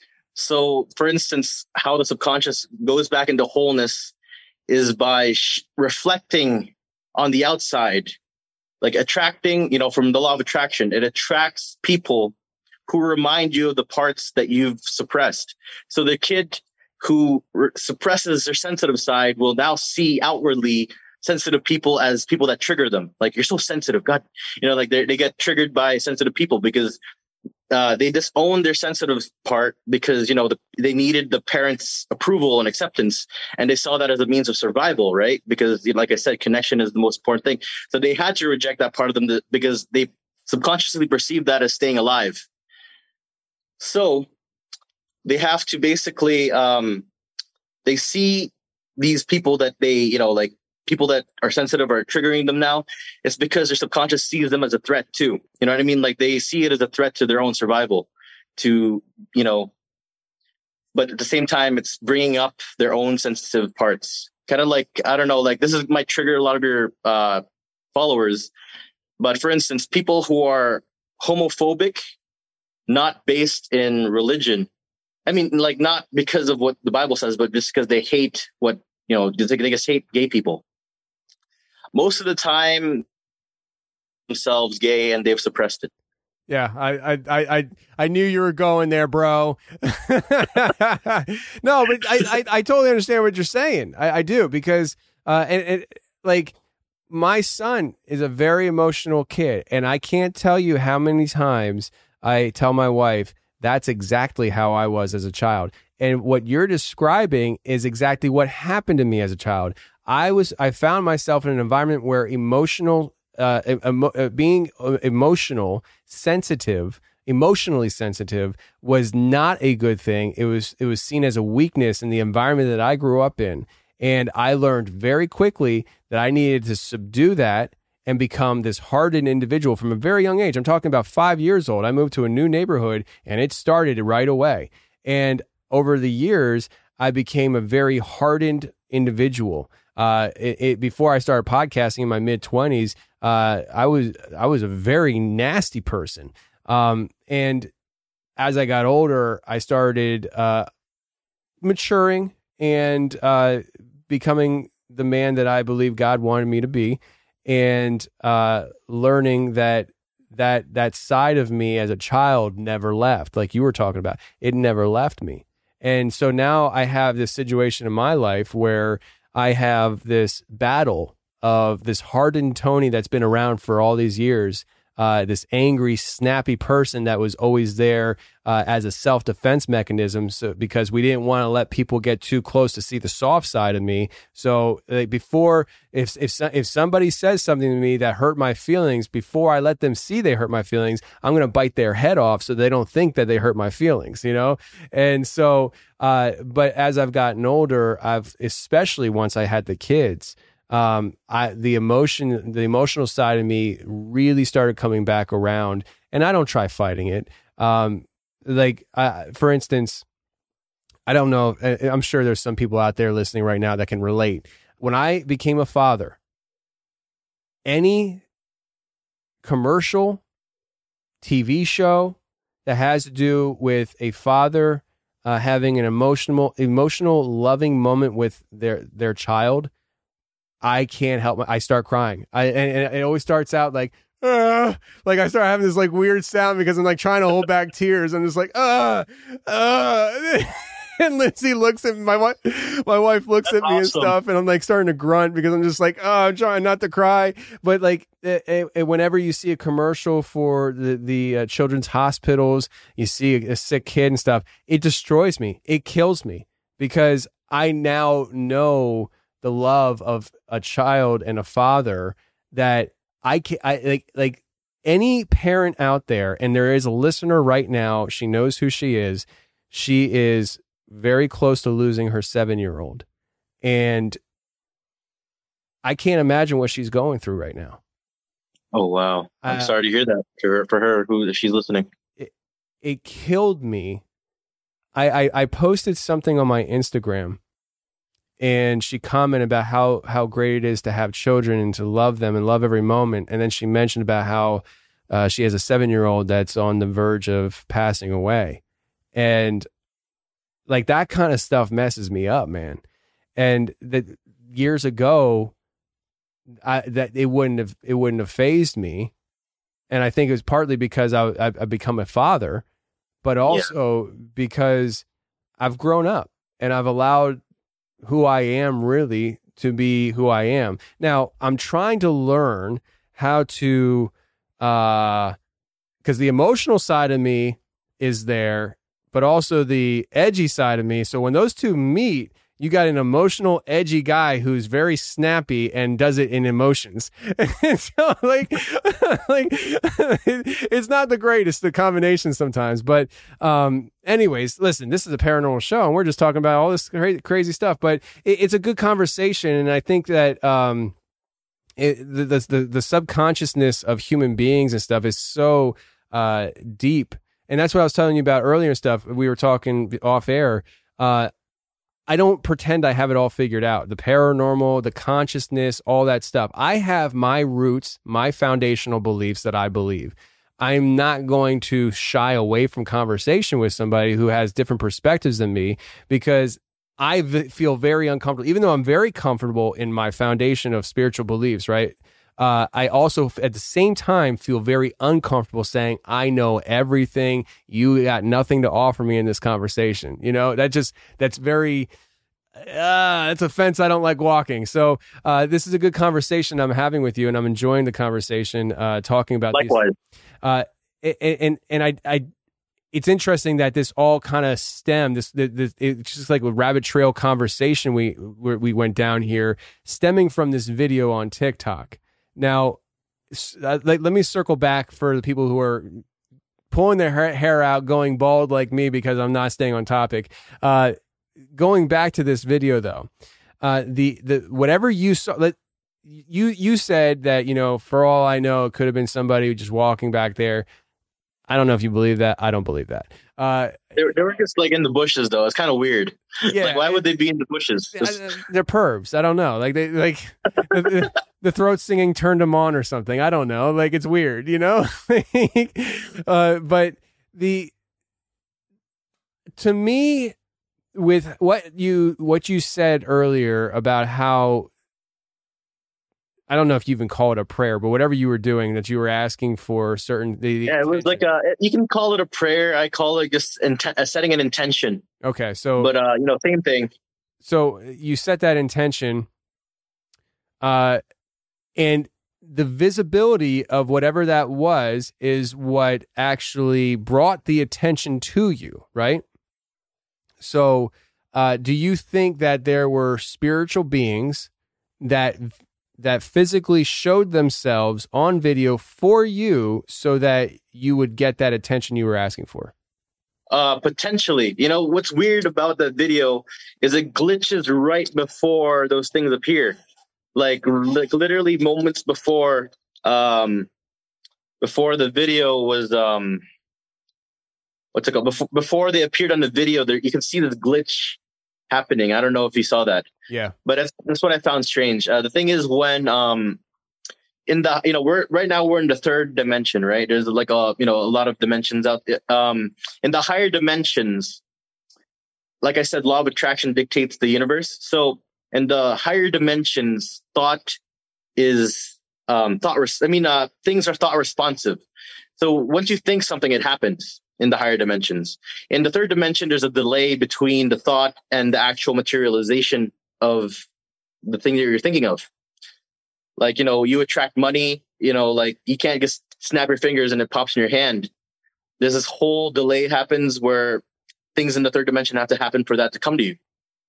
So, for instance, how the subconscious goes back into wholeness is by sh- reflecting on the outside, like attracting, you know, from the law of attraction. It attracts people who remind you of the parts that you've suppressed. So the kid who re- suppresses their sensitive side will now see outwardly sensitive people as people that trigger them. Like, you're so sensitive. God, you know, like they they get triggered by sensitive people because Uh, they disown their sensitive part because, you know, the, they needed the parents' approval and acceptance. And they saw that as a means of survival, right? Because, like I said, connection is the most important thing. So they had to reject that part of them to, because they subconsciously perceived that as staying alive. So they have to basically, um, they see these people that they, you know, like, people that are sensitive are triggering them now. It's because their subconscious sees them as a threat too. You know what I mean? Like, they see it as a threat to their own survival, to, you know, but at the same time, it's bringing up their own sensitive parts. Kind of like, I don't know, like, this is might trigger a lot of your uh, followers. But for instance, people who are homophobic, not based in religion. I mean, like, not because of what the Bible says, but just because they hate what, you know, they, they just hate gay people. Most of the time, themselves gay, and they've suppressed it. Yeah, I, I, I, I, I knew you were going there, bro. No, but I, I, I totally understand what you're saying. I, I do, because, uh, and, and like, my son is a very emotional kid, and I can't tell you how many times I tell my wife that's exactly how I was as a child. And what you're describing is exactly what happened to me as a child. I was, I found myself in an environment where emotional, uh, emo, uh, being emotional, sensitive, emotionally sensitive was not a good thing. It was, it was seen as a weakness in the environment that I grew up in. And I learned very quickly that I needed to subdue that and become this hardened individual from a very young age. I'm talking about five years old. I moved to a new neighborhood and it started right away. And over the years, I became a very hardened individual. Uh, it, it, before I started podcasting in my mid twenties, uh, I was I was a very nasty person. Um, and as I got older, I started uh, maturing and uh, becoming the man that I believe God wanted me to be, and uh, learning that that that side of me as a child never left. Like you were talking about, it never left me. And so now I have this situation in my life where I have this battle of this hardened Tony that's been around for all these years, uh, this angry, snappy person that was always there uh, as a self-defense mechanism, so because we didn't want to let people get too close to see the soft side of me. So like, before, if if if somebody says something to me that hurt my feelings, before I let them see they hurt my feelings, I'm going to bite their head off so they don't think that they hurt my feelings, you know? And so, uh, but as I've gotten older, I've, especially once I had the kids, um, I, the emotion, the emotional side of me really started coming back around, and I don't try fighting it. Um, like, uh, for instance, I don't know, I'm sure there's some people out there listening right now that can relate. When I became a father, any commercial, T V show that has to do with a father uh, having an emotional, emotional, loving moment with their their child, I can't help my, I start crying. I and, and it always starts out like, uh, like I start having this like weird sound because I'm like trying to hold back tears. I'm just like, uh, uh. And Lindsay looks at me, my wife, my wife looks That's at me awesome. and stuff, and I'm like starting to grunt because I'm just like, oh, I'm trying not to cry. But like, it, it, whenever you see a commercial for the the uh, children's hospitals, you see a, a sick kid and stuff, it destroys me. It kills me because I now know the love of a child and a father that I can I like like any parent out there, and there is a listener right now, she knows who she is. She is very close to losing her seven-year-old. And I can't imagine what she's going through right now. Oh, wow. I'm uh, sorry to hear that for her, for her who she's listening. It, it killed me. I, I, I posted something on my Instagram, and she commented about how, how great it is to have children and to love them and love every moment. And then she mentioned about how uh, she has a seven-year-old that's on the verge of passing away. And like that kind of stuff messes me up, man. And that years ago, I, that it wouldn't have it wouldn't have fazed me, and I think it was partly because I I I've become a father, but also yeah. because I've grown up and I've allowed who I am really to be who I am. Now I'm trying to learn how to, uh, because the emotional side of me is there, but also the edgy side of me. So when those two meet, you got an emotional, edgy guy who's very snappy and does it in emotions. And so, like, like it's not the greatest, the combination sometimes. But um, anyways, listen, this is a paranormal show, and we're just talking about all this crazy, crazy stuff. But it, it's a good conversation, and I think that um, it, the, the the subconsciousness of human beings and stuff is so uh, deep. And that's what I was telling you about earlier and stuff. We were talking off air. Uh, I don't pretend I have it all figured out. The paranormal, the consciousness, all that stuff. I have my roots, my foundational beliefs that I believe. I'm not going to shy away from conversation with somebody who has different perspectives than me because I v- feel very uncomfortable, even though I'm very comfortable in my foundation of spiritual beliefs, right? Uh, I also, at the same time, feel very uncomfortable saying, I know everything. You got nothing to offer me in this conversation. You know, that just, that's very, uh, it's a fence I don't like walking. So uh, this is a good conversation I'm having with you, and I'm enjoying the conversation, uh, talking about Likewise. these. Uh, and, and I, I, it's interesting that this all kind of stemmed, this, this, it's just like a rabbit trail conversation we, we went down here, stemming from this video on TikTok. Now, uh, let, let me circle back for the people who are pulling their hair, hair out, going bald like me because I'm not staying on topic. Uh, going back to this video, though, uh, the the whatever you saw, let, you you said that, you know, for all I know, it could have been somebody just walking back there. I don't know if you believe that. I don't believe that. Uh, they, they were just like in the bushes, though. It's kind of weird. Yeah, like, why would they be in the bushes? Just... They're pervs. I don't know. Like they like the, the throat singing turned them on or something. I don't know. Like it's weird, you know. uh, but the to me, with what you what you said earlier about how. I don't know if you even call it a prayer, but whatever you were doing, that you were asking for certain. The, yeah, it was like a. You can call it a prayer. I call it just inten- uh, setting an intention. Okay, so but uh, you know, same thing. So you set that intention, uh, and the visibility of whatever that was is what actually brought the attention to you, right? So, uh, do you think that there were spiritual beings that? that physically showed themselves on video for you so that you would get that attention you were asking for? Uh, potentially. You know, what's weird about that video is it glitches right before those things appear. Like, like literally moments before, um, before the video was, um, what's it called? Before, before they appeared on the video, there you can see this glitch happening. I don't know if you saw that. Yeah. But that's, that's what I found strange. Uh, the thing is when, um, in the, you know, we're right now we're in the third dimension, right? There's like a, you know, a lot of dimensions out there. Um, in the higher dimensions, like I said, law of attraction dictates the universe. So in the higher dimensions, thought is, um, thought, res- I mean, uh, things are thought responsive. So once you think something, it happens. In the higher dimensions. In the third dimension, there's a delay between the thought and the actual materialization of the thing that you're thinking of. Like, you know, you attract money, you know, like you can't just snap your fingers and it pops in your hand. There's this whole delay happens where things in the third dimension have to happen for that to come to you.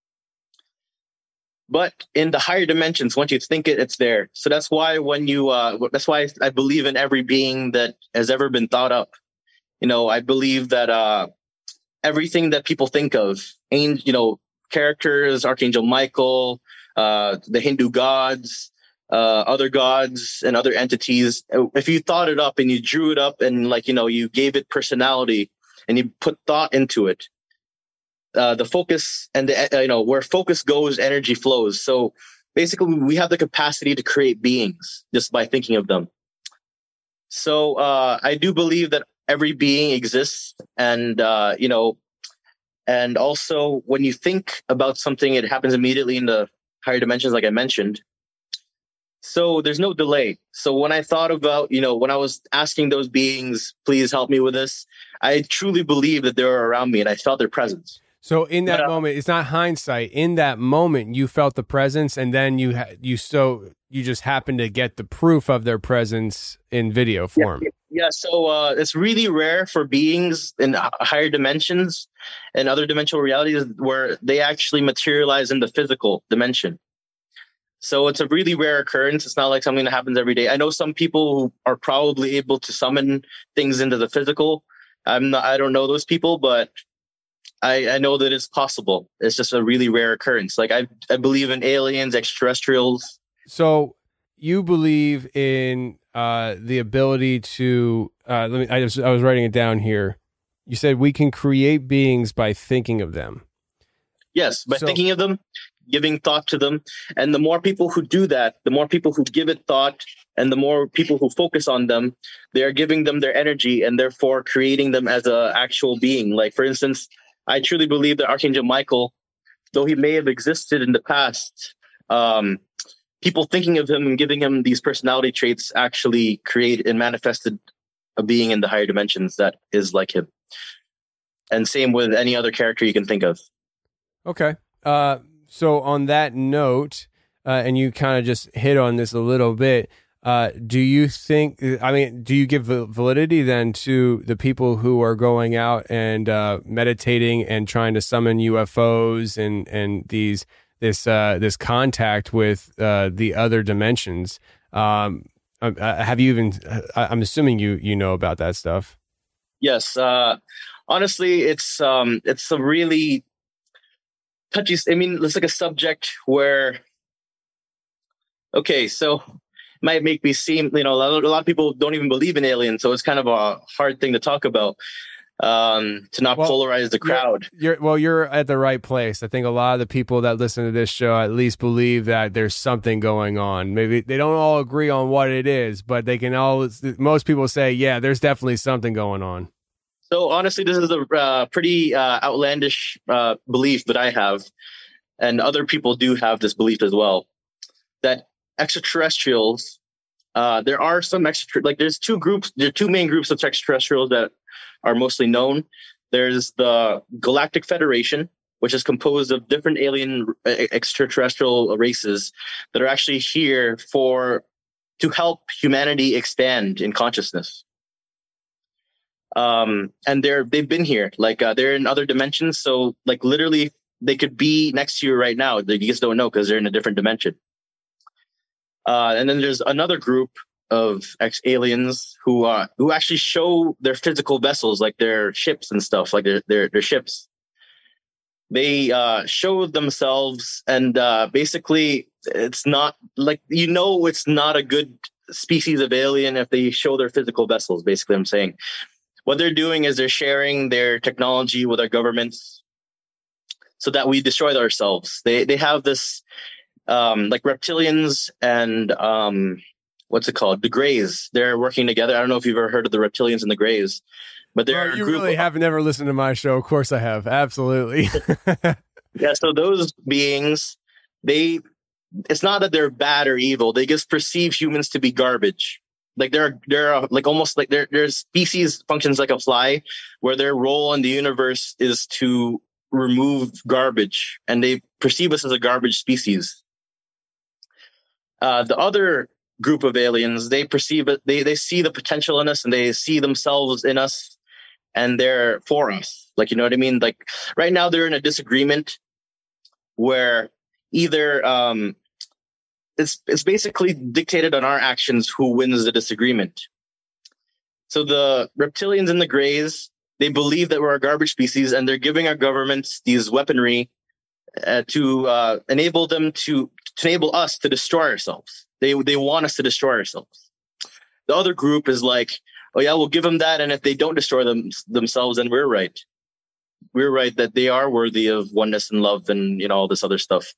But in the higher dimensions, once you think it, it's there. So that's why when you, uh, that's why I believe in every being that has ever been thought up. You know, I believe that uh, everything that people think of, and you know, characters, Archangel Michael, uh, the Hindu gods, uh, other gods, and other entities. If you thought it up and you drew it up, and like you know, you gave it personality and you put thought into it, uh, the focus and the uh, you know where focus goes, energy flows. So basically, we have the capacity to create beings just by thinking of them. So uh, I do believe that every being exists, and uh, you know, and also when you think about something, it happens immediately in the higher dimensions, like I mentioned. So there's no delay. So when I thought about, you know, when I was asking those beings, please help me with this, I truly believe that they were around me, and I felt their presence. So in that but, uh, moment, it's not hindsight. In that moment, you felt the presence, and then you ha- you so you just happened to get the proof of their presence in video form. Yeah, yeah so uh, it's really rare for beings in higher dimensions and other dimensional realities where they actually materialize in the physical dimension. So it's a really rare occurrence. It's not like something that happens every day. I know some people who are probably able to summon things into the physical. I'm not. I don't know those people, but I, I know that it's possible. It's just a really rare occurrence. Like I, I believe in aliens, extraterrestrials. So you believe in uh, the ability to. Uh, let me. I just. I was writing it down here. You said we can create beings by thinking of them. Yes, by So- thinking of them, giving thought to them, and the more people who do that, the more people who give it thought, and the more people who focus on them, they are giving them their energy, and therefore creating them as a actual being. Like for instance, I truly believe that Archangel Michael, though he may have existed in the past, um, people thinking of him and giving him these personality traits actually create and manifested a being in the higher dimensions that is like him. And same with any other character you can think of. Okay. Uh, so on that note, uh, and you kind of just hit on this a little bit, uh, do you think, I mean, do you give val- validity then to the people who are going out and uh, meditating and trying to summon U F Os and, and these this uh, this contact with uh, the other dimensions? Um, uh, have you even, I'm assuming you you know about that stuff. Yes. Uh, honestly, it's um, it's a really touchy. I mean, it's like a subject where okay, so it might make me seem, you know, a lot, a lot of people don't even believe in aliens, so it's kind of a hard thing to talk about. Um, to not well, polarize the crowd. You're, you're well, you're at the right place. I think a lot of the people that listen to this show at least believe that there's something going on. Maybe they don't all agree on what it is, but they can all. Most people say, yeah, there's definitely something going on. So honestly, this is a uh, pretty uh, outlandish uh, belief that I have, and other people do have this belief as well. That extraterrestrials, uh, there are some extra, like there's two groups, there are two main groups of extraterrestrials that are mostly known. There's the Galactic Federation, which is composed of different alien extraterrestrial races that are actually here for to help humanity expand in consciousness. Um, and they're they've been here, like uh, they're in other dimensions. So, like literally, they could be next to you right now. You just don't know because they're in a different dimension. Uh, and then there's another group of ex-aliens who uh who actually show their physical vessels, like their ships and stuff, like their their, their ships. They uh show themselves, and uh basically it's not like, you know, it's not a good species of alien if they show their physical vessels. Basically, I'm saying what they're doing is they're sharing their technology with our governments so that we destroy ourselves. They they have this um like reptilians and um what's it called? The Greys. They're working together. I don't know if you've ever heard of the Reptilians and the Greys, but they're well, you really of, have never listened to my show. Of course I have. Absolutely. Yeah. So those beings, they, it's not that they're bad or evil. They just perceive humans to be garbage. Like they're, they're like almost like their, their species functions like a fly, where their role in the universe is to remove garbage, and they perceive us as a garbage species. Uh, the other group of aliens, they perceive it, they they see the potential in us, and they see themselves in us, and they're for us. Like, you know what I mean? Like right now they're in a disagreement where either um it's it's basically dictated on our actions who wins the disagreement. So the Reptilians and the Greys, they believe that we're a garbage species, and they're giving our governments these weaponry uh, to uh, enable them to, to enable us to destroy ourselves. They they want us to destroy ourselves. The other group is like, oh yeah, we'll give them that, and if they don't destroy them themselves, then we're right. We're right that they are worthy of oneness and love, and you know, all this other stuff.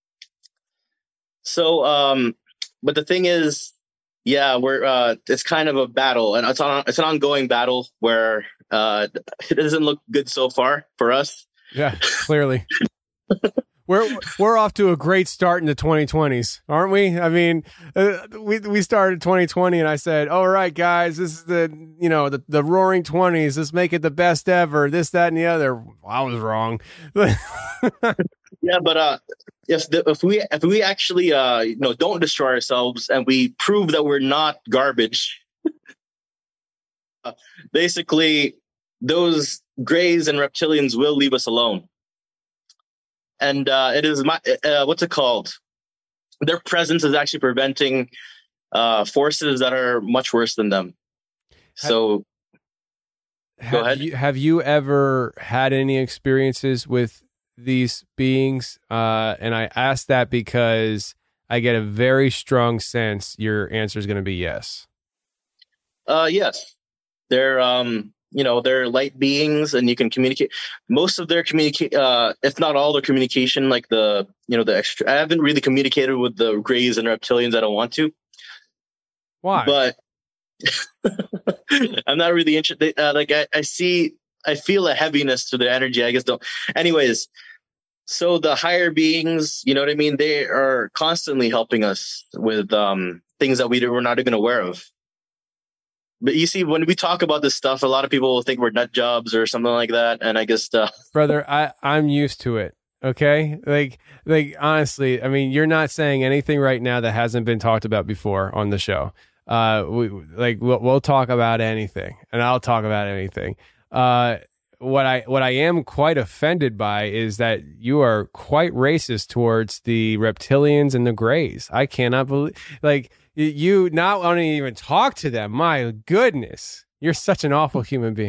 So, um, but the thing is, yeah, we're uh, it's kind of a battle, and it's on it's an ongoing battle where uh, it doesn't look good so far for us. Yeah, clearly. We're we're off to a great start in the twenty twenties, aren't we? I mean, uh, we we started twenty twenty, and I said, "All right, guys, this is the you know the, the Roaring Twenties. Let's make it the best ever." This, that, and the other. Well, I was wrong. Yeah, but uh, if the, if we if we actually uh you know don't destroy ourselves, and we prove that we're not garbage, uh, basically those Greys and Reptilians will leave us alone. And uh, it is my uh, what's it called? Their presence is actually preventing uh, forces that are much worse than them. So, have, go ahead. You, have you ever had any experiences with these beings? Uh, and I ask that because I get a very strong sense your answer is going to be yes. Uh, yes, they're um. You know, they're light beings, and you can communicate. Most of their communicate, uh, if not all their communication, like the, you know, the extra. I haven't really communicated with the Greys and Reptilians. I don't want to. Why? But I'm not really interested. Uh, like I, I see, I feel a heaviness to their energy. I guess don't. Anyways, so the higher beings, you know what I mean? They are constantly helping us with um, things that we we're not even aware of. But you see, when we talk about this stuff, a lot of people will think we're nut jobs or something like that. And I guess, uh, brother, I, I'm used to it. Okay. Like, like, honestly, I mean, you're not saying anything right now that hasn't been talked about before on the show. Uh, we like, we'll, we'll talk about anything, and I'll talk about anything. Uh, what I, what I am quite offended by is that you are quite racist towards the Reptilians and the Greys. I cannot believe, like, you not want to even talk to them. My goodness, you're such an awful human being.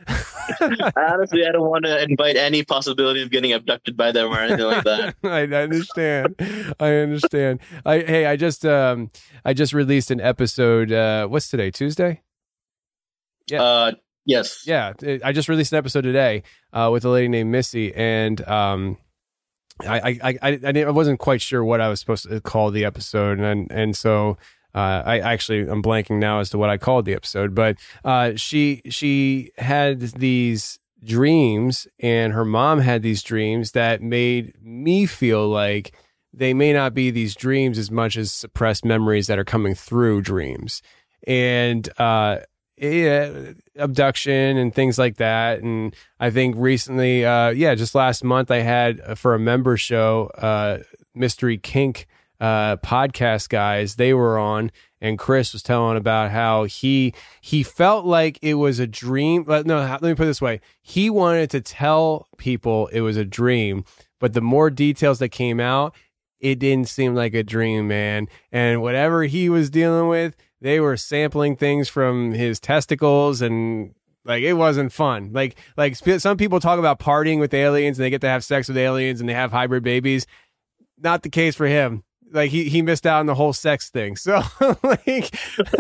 Honestly, I don't want to invite any possibility of getting abducted by them or anything like that. I understand. I understand. I hey, I just um I just released an episode. Uh, what's today? Tuesday. Yeah. Uh, yes. Yeah. I just released an episode today uh, with a lady named Missy, and um, I I I I wasn't quite sure what I was supposed to call the episode, and and so. Uh, I actually, I'm blanking now as to what I called the episode, but uh, she she had these dreams, and her mom had these dreams that made me feel like they may not be these dreams as much as suppressed memories that are coming through dreams, and uh, yeah, abduction and things like that. And I think recently, uh, yeah, just last month, I had uh, for a member show, uh, Mystery Kink. Uh, podcast guys, they were on, and Chris was telling about how he he felt like it was a dream. No, let me put it this way: he wanted to tell people it was a dream, but the more details that came out, it didn't seem like a dream, man. And whatever he was dealing with, they were sampling things from his testicles, and like it wasn't fun. Like like some people talk about partying with aliens, and they get to have sex with aliens, and they have hybrid babies. Not the case for him. Like he, he missed out on the whole sex thing. So like,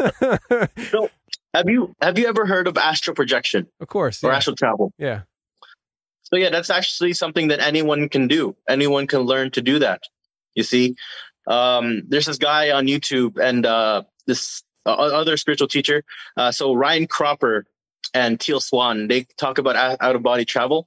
so have you have you ever heard of astral projection? Of course, or yeah. astral travel? Yeah. So yeah, that's actually something that anyone can do. Anyone can learn to do that. You see, um, there's this guy on YouTube and uh, this uh, other spiritual teacher. Uh, so Ryan Cropper and Teal Swan, they talk about out of body travel.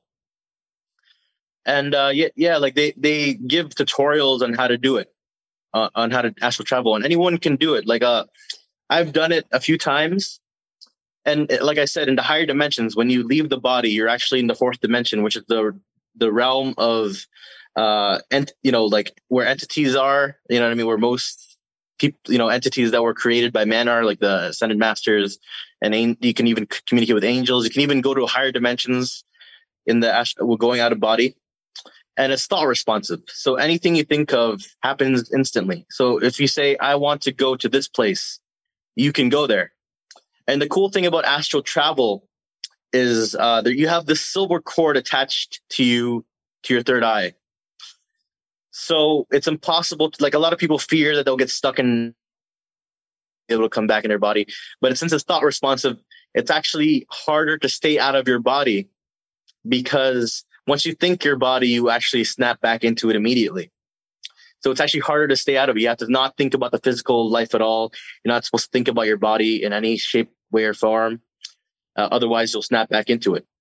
And uh, yeah, yeah, like they they give tutorials on how to do it. Uh, on how to astral travel, and anyone can do it. Like, uh, I've done it a few times, and like I said, in the higher dimensions, when you leave the body, you're actually in the fourth dimension, which is the the realm of, uh, and you know, like where entities are. You know what I mean? Where most people, you know, entities that were created by man are, like the ascended masters, and an- you can even communicate with angels. You can even go to higher dimensions in the ast- going out of body. And it's thought responsive. So anything you think of happens instantly. So if you say, I want to go to this place, you can go there. And the cool thing about astral travel is uh, that you have this silver cord attached to you, to your third eye. So it's impossible to, like, a lot of people fear that they'll get stuck and be able to come back in their body. But since it's thought responsive, it's actually harder to stay out of your body, because once you think your body, you actually snap back into it immediately. So it's actually harder to stay out of it. You have to not think about the physical life at all. You're not supposed to think about your body in any shape, way, or form. Uh, otherwise, you'll snap back into it.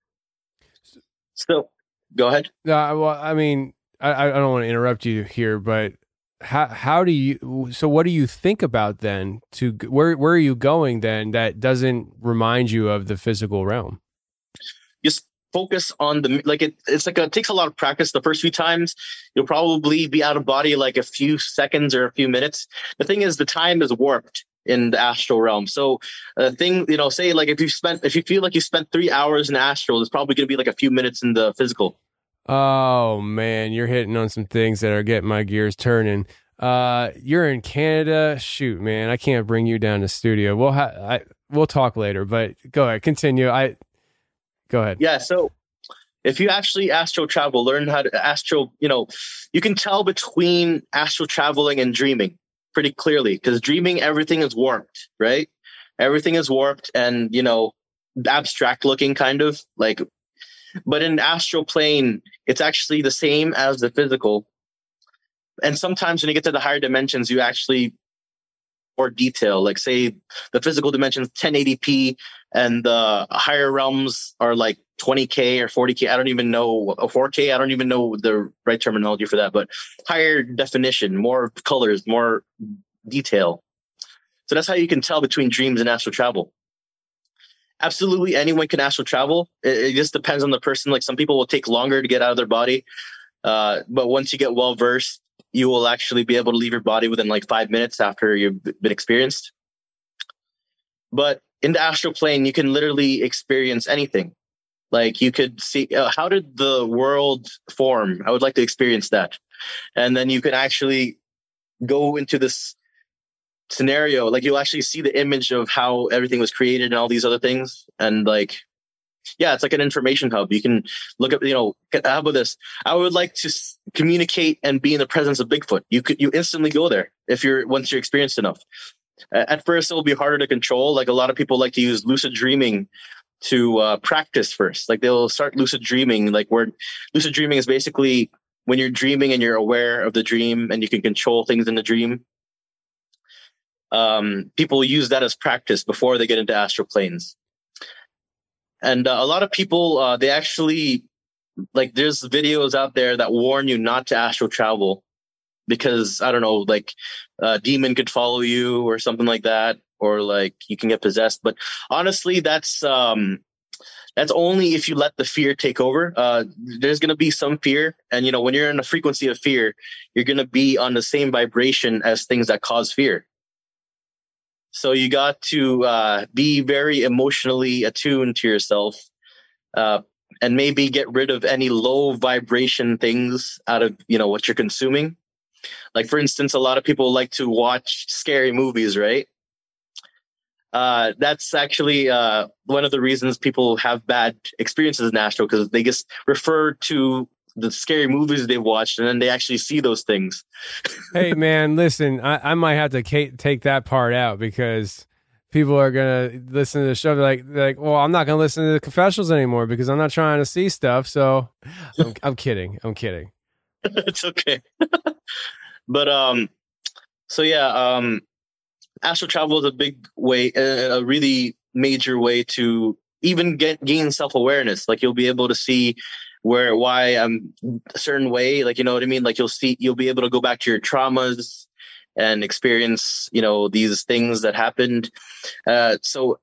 So, go ahead. No, well, I mean, I, I don't want to interrupt you here, but how how do you? So, what do you think about then? To where where are you going then? That doesn't remind you of the physical realm. Just focus on the, like it, it's like a, it takes a lot of practice. The first few times you'll probably be out of body like a few seconds or a few minutes. The thing is, the time is warped in the astral realm. So the thing, you know, say like if you spent, if you feel like you spent three hours in astral, it's probably going to be like a few minutes in the physical. Oh man, you're hitting on some things that are getting my gears turning. Uh, you're in Canada. Shoot, man, I can't bring you down to studio. We'll ha- I we'll talk later, but go ahead, continue. I. Go ahead. Yeah. So if you actually astral travel, learn how to astral, you know, you can tell between astral traveling and dreaming pretty clearly, because dreaming, everything is warped, right? Everything is warped and, you know, abstract looking kind of like, but in astral plane, it's actually the same as the physical. And sometimes when you get to the higher dimensions, you actually more detail, like say the physical dimensions ten eighty p and the higher realms are like twenty K or forty K. I don't even know, or four K. I don't even know the right terminology for that, but higher definition, more colors, more detail. So that's how you can tell between dreams and astral travel. Absolutely anyone can astral travel. It, it just depends on the person. Like some people will take longer to get out of their body. Uh, but once you get well versed, you will actually be able to leave your body within like five minutes after you've been experienced. But in the astral plane, you can literally experience anything. Like you could see, uh, how did the world form? I would like to experience that. And then you can actually go into this scenario. Like you'll actually see the image of how everything was created and all these other things. And like, yeah, it's like an information hub. You can look up, you know, how about this? I would like to s- communicate and be in the presence of Bigfoot. You could, you instantly go there if you're, once you're experienced enough. At first, it will be harder to control. Like a lot of people like to use lucid dreaming to uh, practice first. Like they'll start lucid dreaming, like where lucid dreaming is basically when you're dreaming and you're aware of the dream and you can control things in the dream. Um, people use that as practice before they get into astral planes. And uh, a lot of people, uh, they actually, like there's videos out there that warn you not to astral travel because, I don't know, like a demon could follow you or something like that, or like you can get possessed. But honestly, that's um, that's only if you let the fear take over. Uh, there's going to be some fear. And, you know, when you're in a frequency of fear, you're going to be on the same vibration as things that cause fear. So you got to uh, be very emotionally attuned to yourself uh, and maybe get rid of any low vibration things out of, you know, what you're consuming. Like, for instance, a lot of people like to watch scary movies, right? Uh, that's actually uh, one of the reasons people have bad experiences in astral, because they just refer to the scary movies they've watched and then they actually see those things. Hey, man, listen, I, I might have to ca- take that part out because people are going to listen to the show. They're like, they're like, well, I'm not going to listen to the confessionals anymore because I'm not trying to see stuff. So I'm, I'm kidding. I'm kidding. It's okay. But, um, so yeah, um, astral travel is a big way, a, a really major way to even get gain self-awareness. Like you'll be able to see where, why I'm a certain way, like, you know what I mean? Like you'll see, you'll be able to go back to your traumas and experience, you know, these things that happened. Uh, so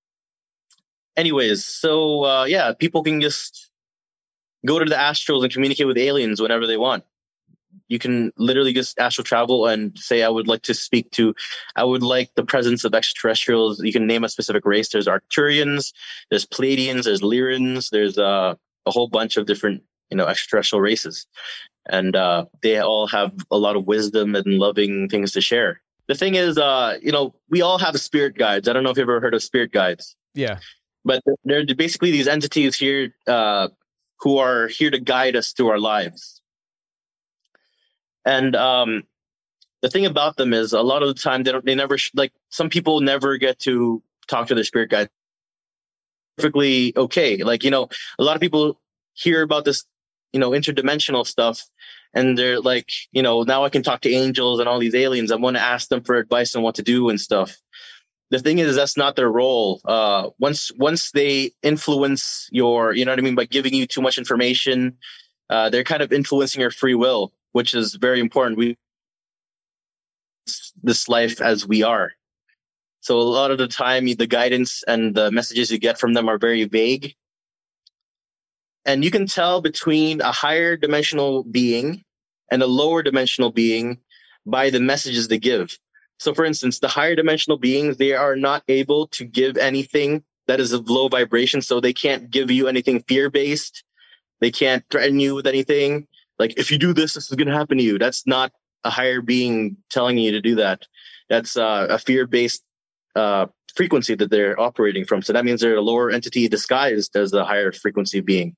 anyways, so, uh, yeah, people can just go to the astrals and communicate with aliens whenever they want. You can literally just astral travel and say, I would like to speak to, I would like the presence of extraterrestrials. You can name a specific race. There's Arcturians, there's Pleiadians, there's Lyrians, there's uh, a whole bunch of different, you know, extraterrestrial races. And uh, they all have a lot of wisdom and loving things to share. The thing is, uh, you know, we all have spirit guides. I don't know if you've ever heard of spirit guides. Yeah. But they're basically these entities here uh, who are here to guide us through our lives. And um, the thing about them is a lot of the time they don't, they never, sh- like some people never get to talk to their spirit guide. Perfectly okay. Like, you know, a lot of people hear about this, you know, interdimensional stuff and they're like, you know, now I can talk to angels and all these aliens. I want to ask them for advice on what to do and stuff. The thing is, that's not their role. Uh, once, once they influence your, you know what I mean? By giving you too much information, uh, they're kind of influencing your free will, which is very important. We this life as we are. So a lot of the time, the guidance and the messages you get from them are very vague. And you can tell between a higher dimensional being and a lower dimensional being by the messages they give. So for instance, the higher dimensional beings, they are not able to give anything that is of low vibration. So they can't give you anything fear-based. They can't threaten you with anything. Like, if you do this, this is going to happen to you. That's not a higher being telling you to do that. That's uh, a fear-based uh, frequency that they're operating from. So that means they're a lower entity disguised as a higher frequency being.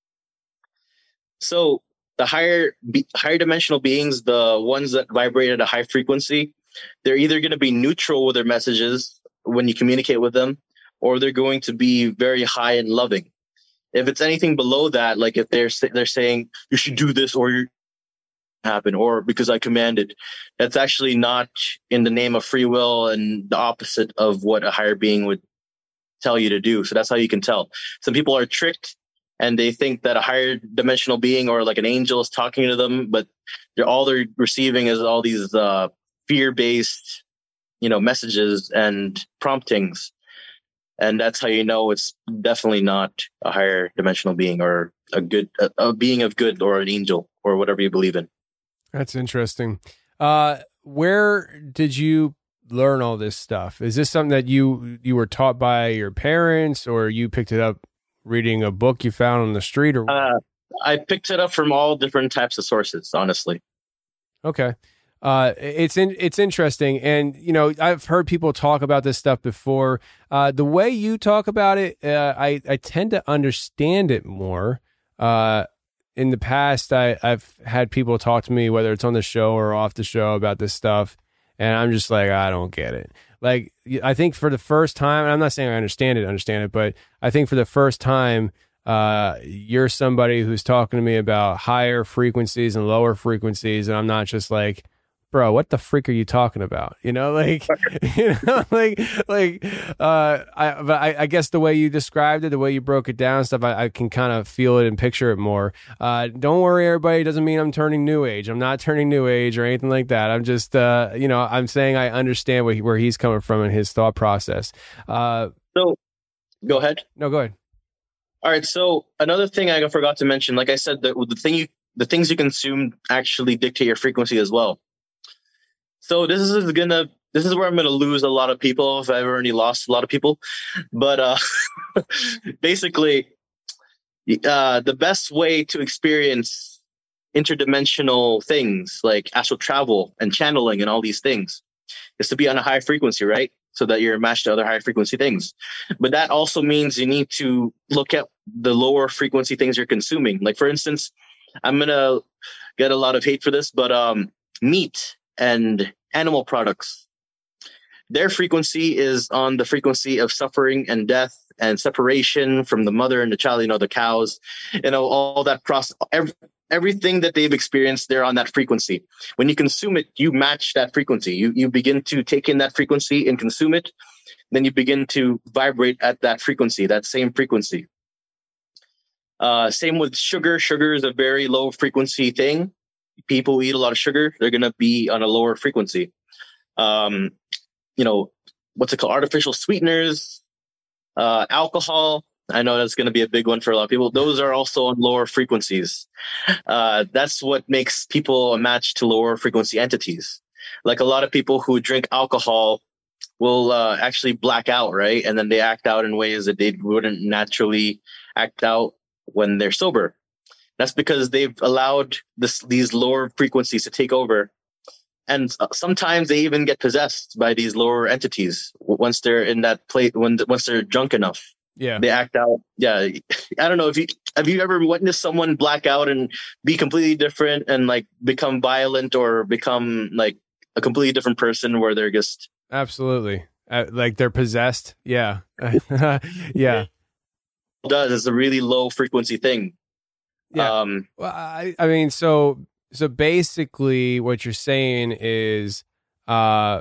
So the higher be- higher dimensional beings, the ones that vibrate at a high frequency, they're either going to be neutral with their messages when you communicate with them, or they're going to be very high and loving. If it's anything below that, like if they're they're saying you should do this or you happen, or because I commanded, that's actually not in the name of free will and the opposite of what a higher being would tell you to do. So that's how you can tell. Some people are tricked and they think that a higher dimensional being or like an angel is talking to them, but they're all they're receiving is all these uh, fear-based, you know, messages and promptings. And that's how you know it's definitely not a higher dimensional being or a good, a, a being of good or an angel or whatever you believe in. That's interesting. Uh, where did you learn all this stuff? Is this something that you, you were taught by your parents or you picked it up reading a book you found on the street? Or uh, I picked it up from all different types of sources, honestly. Okay. Uh, it's in, it's interesting, and you know, I've heard people talk about this stuff before. Uh, the way you talk about it, uh, I I tend to understand it more. Uh, in the past, I I've had people talk to me, whether it's on the show or off the show, about this stuff, and I'm just like, I don't get it. Like, I think for the first time, and I'm not saying I understand it, understand it, but I think for the first time, uh, you're somebody who's talking to me about higher frequencies and lower frequencies, and I'm not just like, bro, what the freak are you talking about? You know, like, you know, like, like, uh, I, but I, I guess the way you described it, the way you broke it down and stuff, I, I can kind of feel it and picture it more. Uh, don't worry, everybody. It doesn't mean I'm turning new age. I'm not turning new age or anything like that. I'm just, uh, you know, I'm saying I understand what he, where he's coming from in his thought process. Uh, so go ahead. No, go ahead. All right. So another thing I forgot to mention, like I said, the, the thing you, the things you consume actually dictate your frequency as well. So this is gonna, this is where I'm gonna lose a lot of people if I've already lost a lot of people. But uh, basically, uh, the best way to experience interdimensional things like astral travel and channeling and all these things is to be on a high frequency, right? So that you're matched to other high frequency things. But that also means you need to look at the lower frequency things you're consuming. Like, for instance, I'm gonna get a lot of hate for this, but um, meat and animal products, their frequency is on the frequency of suffering and death and separation from the mother and the child, you know, the cows, you know, all that process, every, everything that they've experienced, they're on that frequency. When you consume it, you match that frequency. You, you begin to take in that frequency and consume it. Then you begin to vibrate at that frequency, that same frequency. Uh, same with sugar. Sugar is a very low frequency thing. People who eat a lot of sugar, they're going to be on a lower frequency. Um, you know, what's it called? Artificial sweeteners, uh, alcohol. I know that's going to be a big one for a lot of people. Those are also on lower frequencies. Uh, that's what makes people a match to lower frequency entities. Like a lot of people who drink alcohol will uh, actually black out, right? And then they act out in ways that they wouldn't naturally act out when they're sober. That's because they've allowed this, these lower frequencies to take over. And sometimes they even get possessed by these lower entities once they're in that place, when, once they're drunk enough. Yeah. They act out. Yeah. I don't know if you, have you ever witnessed someone black out and be completely different and like become violent or become like a completely different person where they're just. Absolutely. Uh, like they're possessed. Yeah. Yeah. It does. It's a really low frequency thing. Yeah. Um, well, I, I mean, so, so basically what you're saying is, uh,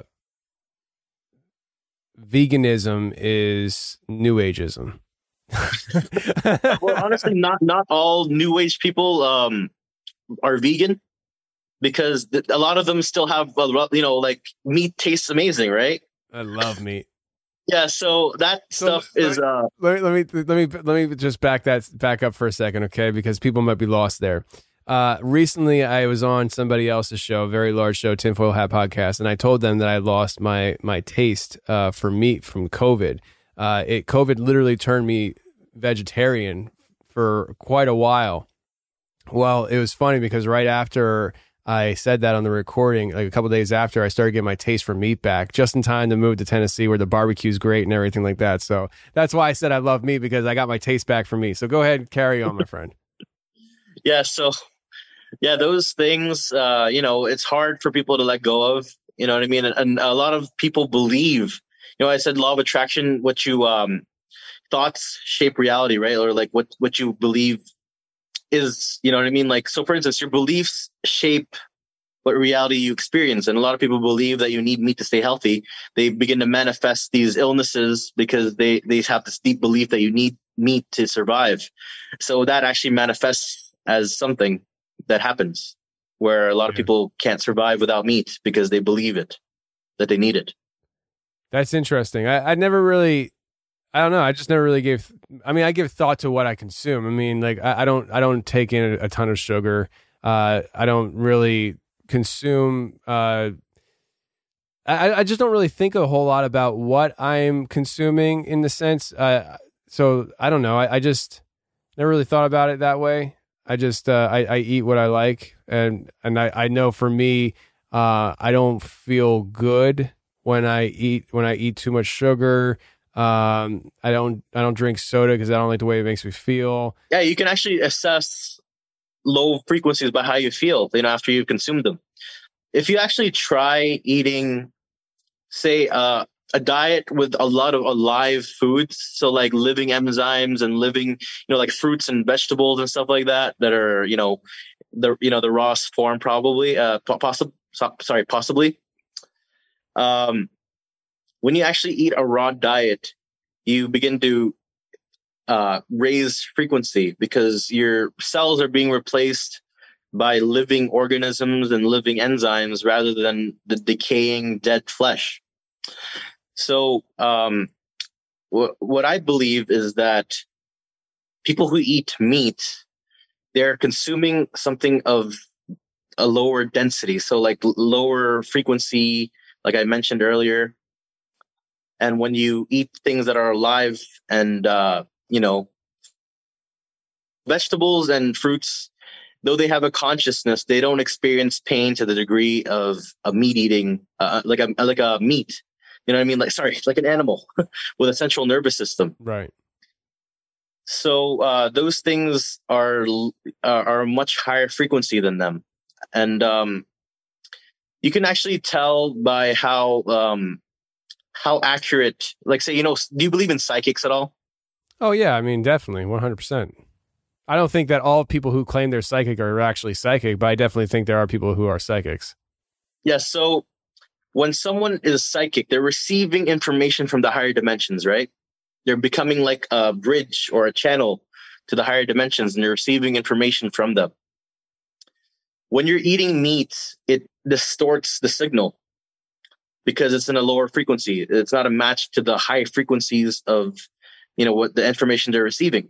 veganism is New Ageism. Well, honestly, not, not all New Age people, um, are vegan because th- a lot of them still have, uh, you know, like meat tastes amazing, right? I love meat. Yeah, so that So stuff let is me- uh Let me let me let me let me just back that back up for a second, okay? Because people might be lost there. Uh, recently, I was on somebody else's show, a very large show, Tinfoil Hat Podcast, and I told them that I lost my my taste uh, for meat from COVID. Uh, it COVID literally turned me vegetarian for quite a while. Well, it was funny because right after I said that on the recording, like a couple days after, I started getting my taste for meat back, just in time to move to Tennessee where the barbecue's great and everything like that. So that's why I said I love meat, because I got my taste back from meat. So go ahead and carry on, my friend. yeah, so yeah, those things, uh, you know, it's hard for people to let go of, you know what I mean? And, and a lot of people believe, you know, I said law of attraction, what you, um, thoughts shape reality, right? Or like what, what you believe is, you know what I mean? Like, so for instance, your beliefs shape what reality you experience. And a lot of people believe that you need meat to stay healthy. They begin to manifest these illnesses because they, they have this deep belief that you need meat to survive. So that actually manifests as something that happens where a lot of people can't survive without meat because they believe it, that they need it. That's interesting. I, I never really, I don't know. I just never really gave, I mean, I give thought to what I consume. I mean, like I, I don't, I don't take in a, a ton of sugar. Uh, I don't really consume, uh, I, I just don't really think a whole lot about what I'm consuming in the sense. Uh, so I don't know. I, I just never really thought about it that way. I just, uh, I, I eat what I like. And, and I, I know for me, Uh, I don't feel good when I eat when I eat too much sugar. Um, I don't I don't drink soda because I don't like the way it makes me feel. Yeah, you can actually assess low frequencies by how you feel, you know, after you consume them. If you actually try eating, say, uh, a diet with a lot of alive foods, so like living enzymes and living, you know, like fruits and vegetables and stuff like that, that are, you know, the you know the raw form probably, uh, possibly, sorry, possibly. Um, when you actually eat a raw diet, you begin to uh, raise frequency because your cells are being replaced by living organisms and living enzymes rather than the decaying dead flesh. So um, wh- what I believe is that people who eat meat, they're consuming something of a lower density, so like l- lower frequency, like I mentioned earlier. And when you eat things that are alive and, uh, you know, vegetables and fruits, though they have a consciousness, they don't experience pain to the degree of a meat eating, uh, like a like a meat. You know what I mean? Like, sorry, like an animal with a central nervous system. Right. So uh, those things are are are much higher frequency than them, and um, you can actually tell by how um, how accurate. Like, say, you know, do you believe in psychics at all? Oh yeah, I mean, definitely, one hundred percent. I don't think that all people who claim they're psychic are actually psychic, but I definitely think there are people who are psychics. Yes. Yeah, so when someone is psychic, they're receiving information from the higher dimensions, right? They're becoming like a bridge or a channel to the higher dimensions, and they're receiving information from them. When you're eating meat, it distorts the signal because it's in a lower frequency. It's not a match to the high frequencies of, you know, what the information they're receiving.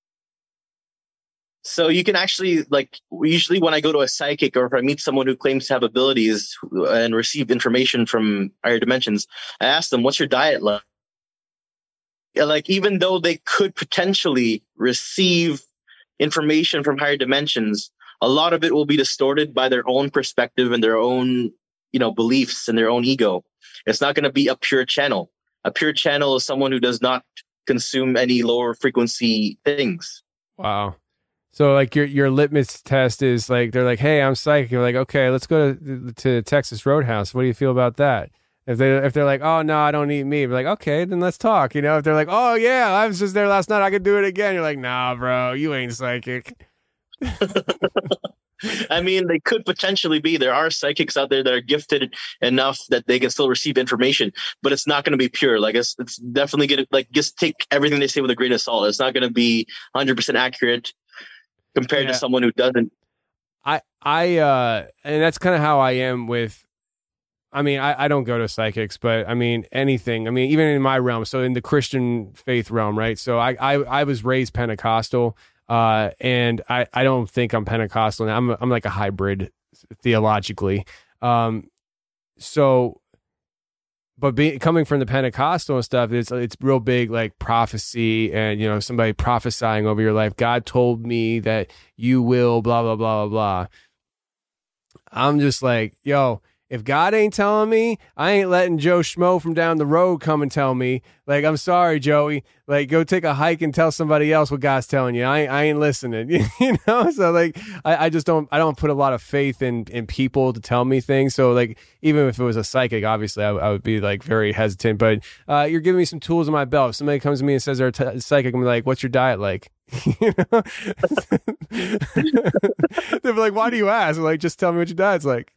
So you can actually, like, usually when I go to a psychic or if I meet someone who claims to have abilities and receive information from higher dimensions, I ask them, what's your diet like? Like, even though they could potentially receive information from higher dimensions, a lot of it will be distorted by their own perspective and their own, you know, beliefs and their own ego. It's not going to be a pure channel. A pure channel is someone who does not consume any lower frequency things. Wow. So like your your litmus test is like, they're like, hey, I'm psychic. You're like, okay, let's go to to Texas Roadhouse. What do you feel about that? If they if they're like, oh no, I don't eat meat, we're like, okay, then let's talk. You know, if they're like, oh yeah, I was just there last night, I could do it again. You're like, nah, bro, you ain't psychic. I mean, they could potentially be. There are psychics out there that are gifted enough that they can still receive information, but it's not going to be pure. Like it's it's definitely going to, like, just take everything they say with a grain of salt. It's not going to be one hundred percent accurate compared yeah. to someone who doesn't. I, I, uh, and that's kind of how I am with, I mean, I, I don't go to psychics, but I mean, anything, I mean, even in my realm, so in the Christian faith realm, right? So I, I, I was raised Pentecostal, uh, and I, I don't think I'm Pentecostal. I'm, I'm like a hybrid theologically. Um, so, but be, coming from the Pentecostal and stuff, it's it's real big, like prophecy and, you know, somebody prophesying over your life. God told me that you will blah, blah, blah, blah, blah. I'm just like, yo, if God ain't telling me, I ain't letting Joe Schmo from down the road come and tell me. Like, I'm sorry, Joey. Like, go take a hike and tell somebody else what God's telling you. I ain't, I ain't listening. You know? So, like, I, I just don't, I don't put a lot of faith in, in people to tell me things. So, like, even if it was a psychic, obviously, I, I would be, like, very hesitant. But uh, you're giving me some tools in my belt. If somebody comes to me and says they're a t- psychic, I'm like, what's your diet like? You know? They're like, why do you ask? I'm like, just tell me what your diet's like.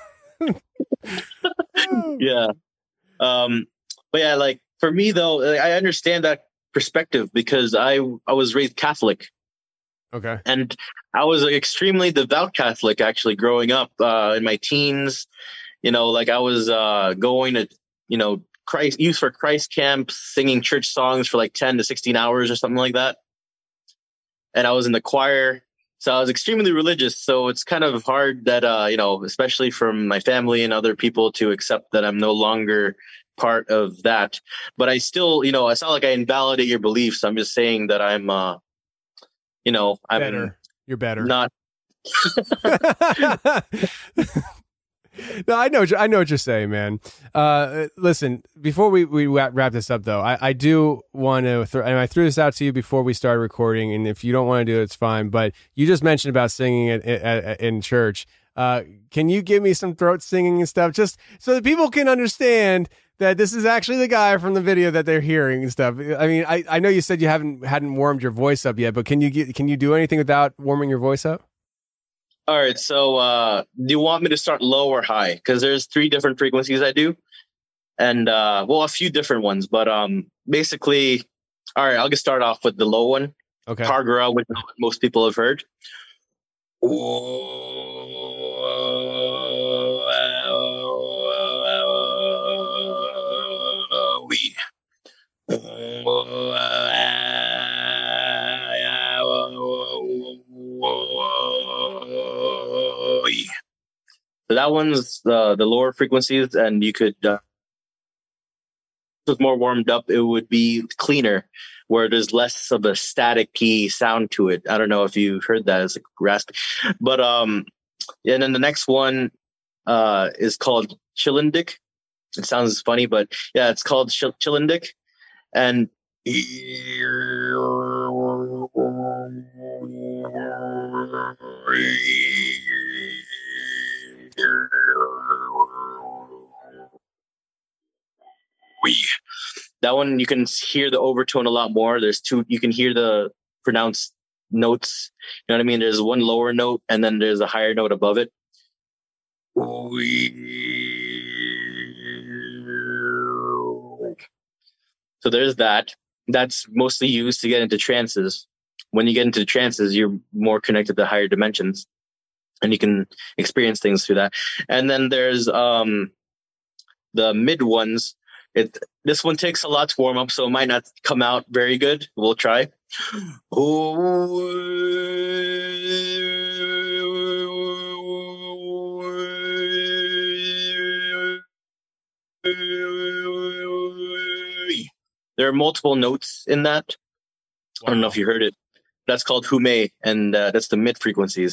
Yeah. Um, but yeah, like for me though, I understand that perspective because I, I was raised Catholic. Okay. And I was an extremely devout Catholic actually growing up, uh, in my teens, you know, like I was, uh, going to, you know, Christ Youth for Christ camps, singing church songs for like ten to sixteen hours or something like that. And I was in the choir. So I was extremely religious. So it's kind of hard that, uh, you know, especially from my family and other people to accept that I'm no longer part of that. But I still, you know, it's not like I invalidate your beliefs. I'm just saying that I'm, uh, you know, I'm better. You're better. Not. No, I know. I know what you're saying, man. Uh, listen, before we, we wrap this up, though, I, I do want to. Th- and I threw this out to you before we started recording, and if you don't want to do it, it's fine. But you just mentioned about singing it in, in church. Uh, can you give me some throat singing and stuff, just so that people can understand that this is actually the guy from the video that they're hearing and stuff? I mean, I, I know you said you haven't hadn't warmed your voice up yet, but can you get, can you do anything without warming your voice up? All right. So, uh, do you want me to start low or high? Because there's three different frequencies I do, and uh, well, a few different ones. But um, basically, all right. I'll just start off with the low one. Okay. Pargara, which most people have heard. We. So that one's the the lower frequencies, and you could uh, if it was more warmed up, it would be cleaner, where there's less of a staticky sound to it. I don't know if you heard that, it's like raspy, but um, and then the next one uh is called Chillindic. It sounds funny, but yeah, it's called Ch- Chillindic, and that one you can hear the overtone a lot more. There's two, you can hear the pronounced notes. You know what I mean? There's one lower note, and then there's a higher note above it. So there's that. That's mostly used to get into trances. When you get into trances, you're more connected to higher dimensions, and you can experience things through that. And then there's um, the mid ones. It this one takes a lot to warm up, so it might not come out very good. We'll try. There are multiple notes in that. Wow. I don't know if you heard it. That's called Hume, and uh, that's the mid frequencies.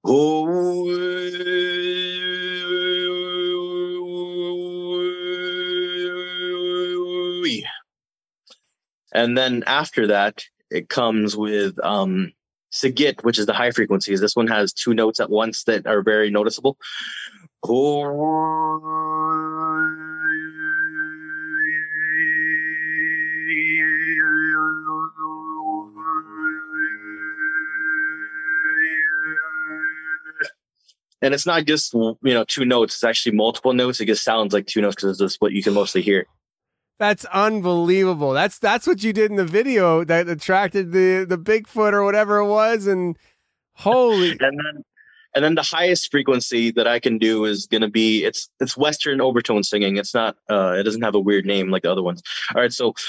And then after that, it comes with um, Sigit, which is the high frequencies. This one has two notes at once that are very noticeable. And it's not just, you know, two notes. It's actually multiple notes. It just sounds like two notes because that's what you can mostly hear. That's unbelievable. That's that's what you did in the video that attracted the, the Bigfoot or whatever it was. And holy. And then, and then the highest frequency that I can do is going to be, it's it's Western overtone singing. It's not, uh, it doesn't have a weird name like the other ones. All right, so.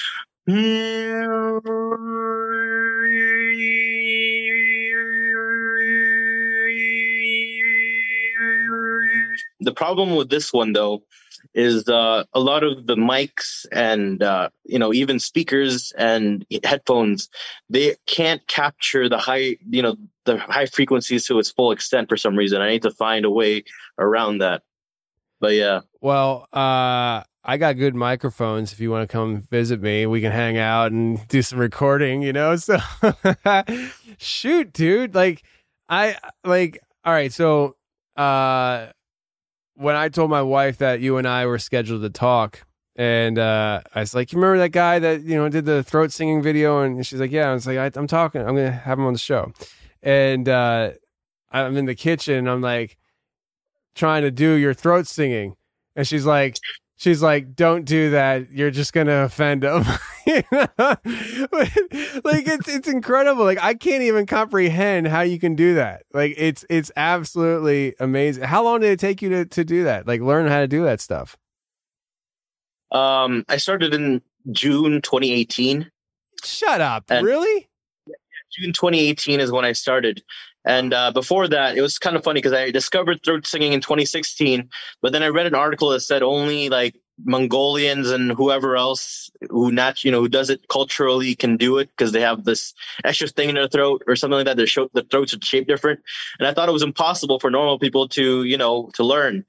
The problem with this one, though, is uh, a lot of the mics and, uh, you know, even speakers and headphones, they can't capture the high, you know, the high frequencies to its full extent for some reason. I need to find a way around that. But yeah. Well, uh, I got good microphones. If you want to come visit me, we can hang out and do some recording, you know? So shoot, dude. Like, I, like, all right. So, uh, when I told my wife that you and I were scheduled to talk, and uh, I was like, you remember that guy that, you know, did the throat singing video? And she's like, yeah. I was like, I, I'm talking. I'm going to have him on the show. And uh, I'm in the kitchen. I'm like trying to do your throat singing. And she's like, she's like, don't do that. You're just going to offend him. You know? Like, it's it's incredible. Like, I can't even comprehend how you can do that. Like, it's it's absolutely amazing. How long did it take you to, to do that? Like, learn how to do that stuff? Um, I started in June twenty eighteen. Shut up. And really? June twenty eighteen is when I started. And uh, before that, it was kind of funny because I discovered throat singing in twenty sixteen, but then I read an article that said only like Mongolians and whoever else who not, you know, who does it culturally can do it because they have this extra thing in their throat or something like that. Their show, the throats are shaped different. And I thought it was impossible for normal people to, you know, to learn.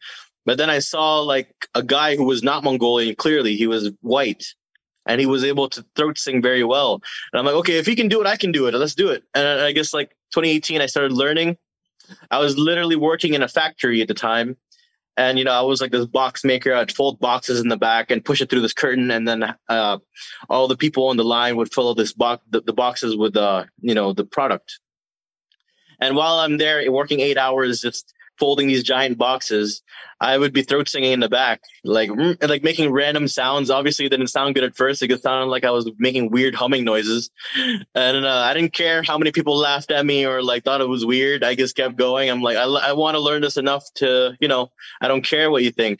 But then I saw like a guy who was not Mongolian. Clearly, he was white, and he was able to throat sing very well. And I'm like, okay, if he can do it, I can do it. Let's do it. And I guess like twenty eighteen, I started learning. I was literally working in a factory at the time. And, you know, I was like this box maker. I'd fold boxes in the back and push it through this curtain. And then uh, all the people on the line would fill this box, the, the boxes with, uh, you know, the product. And while I'm there working eight hours, just folding these giant boxes, I would be throat singing in the back, like, like making random sounds. Obviously, it didn't sound good at first. It sounded like I was making weird humming noises. And uh, I didn't care how many people laughed at me or like thought it was weird. I just kept going. I'm like, I, I want to learn this enough to, you know, I don't care what you think.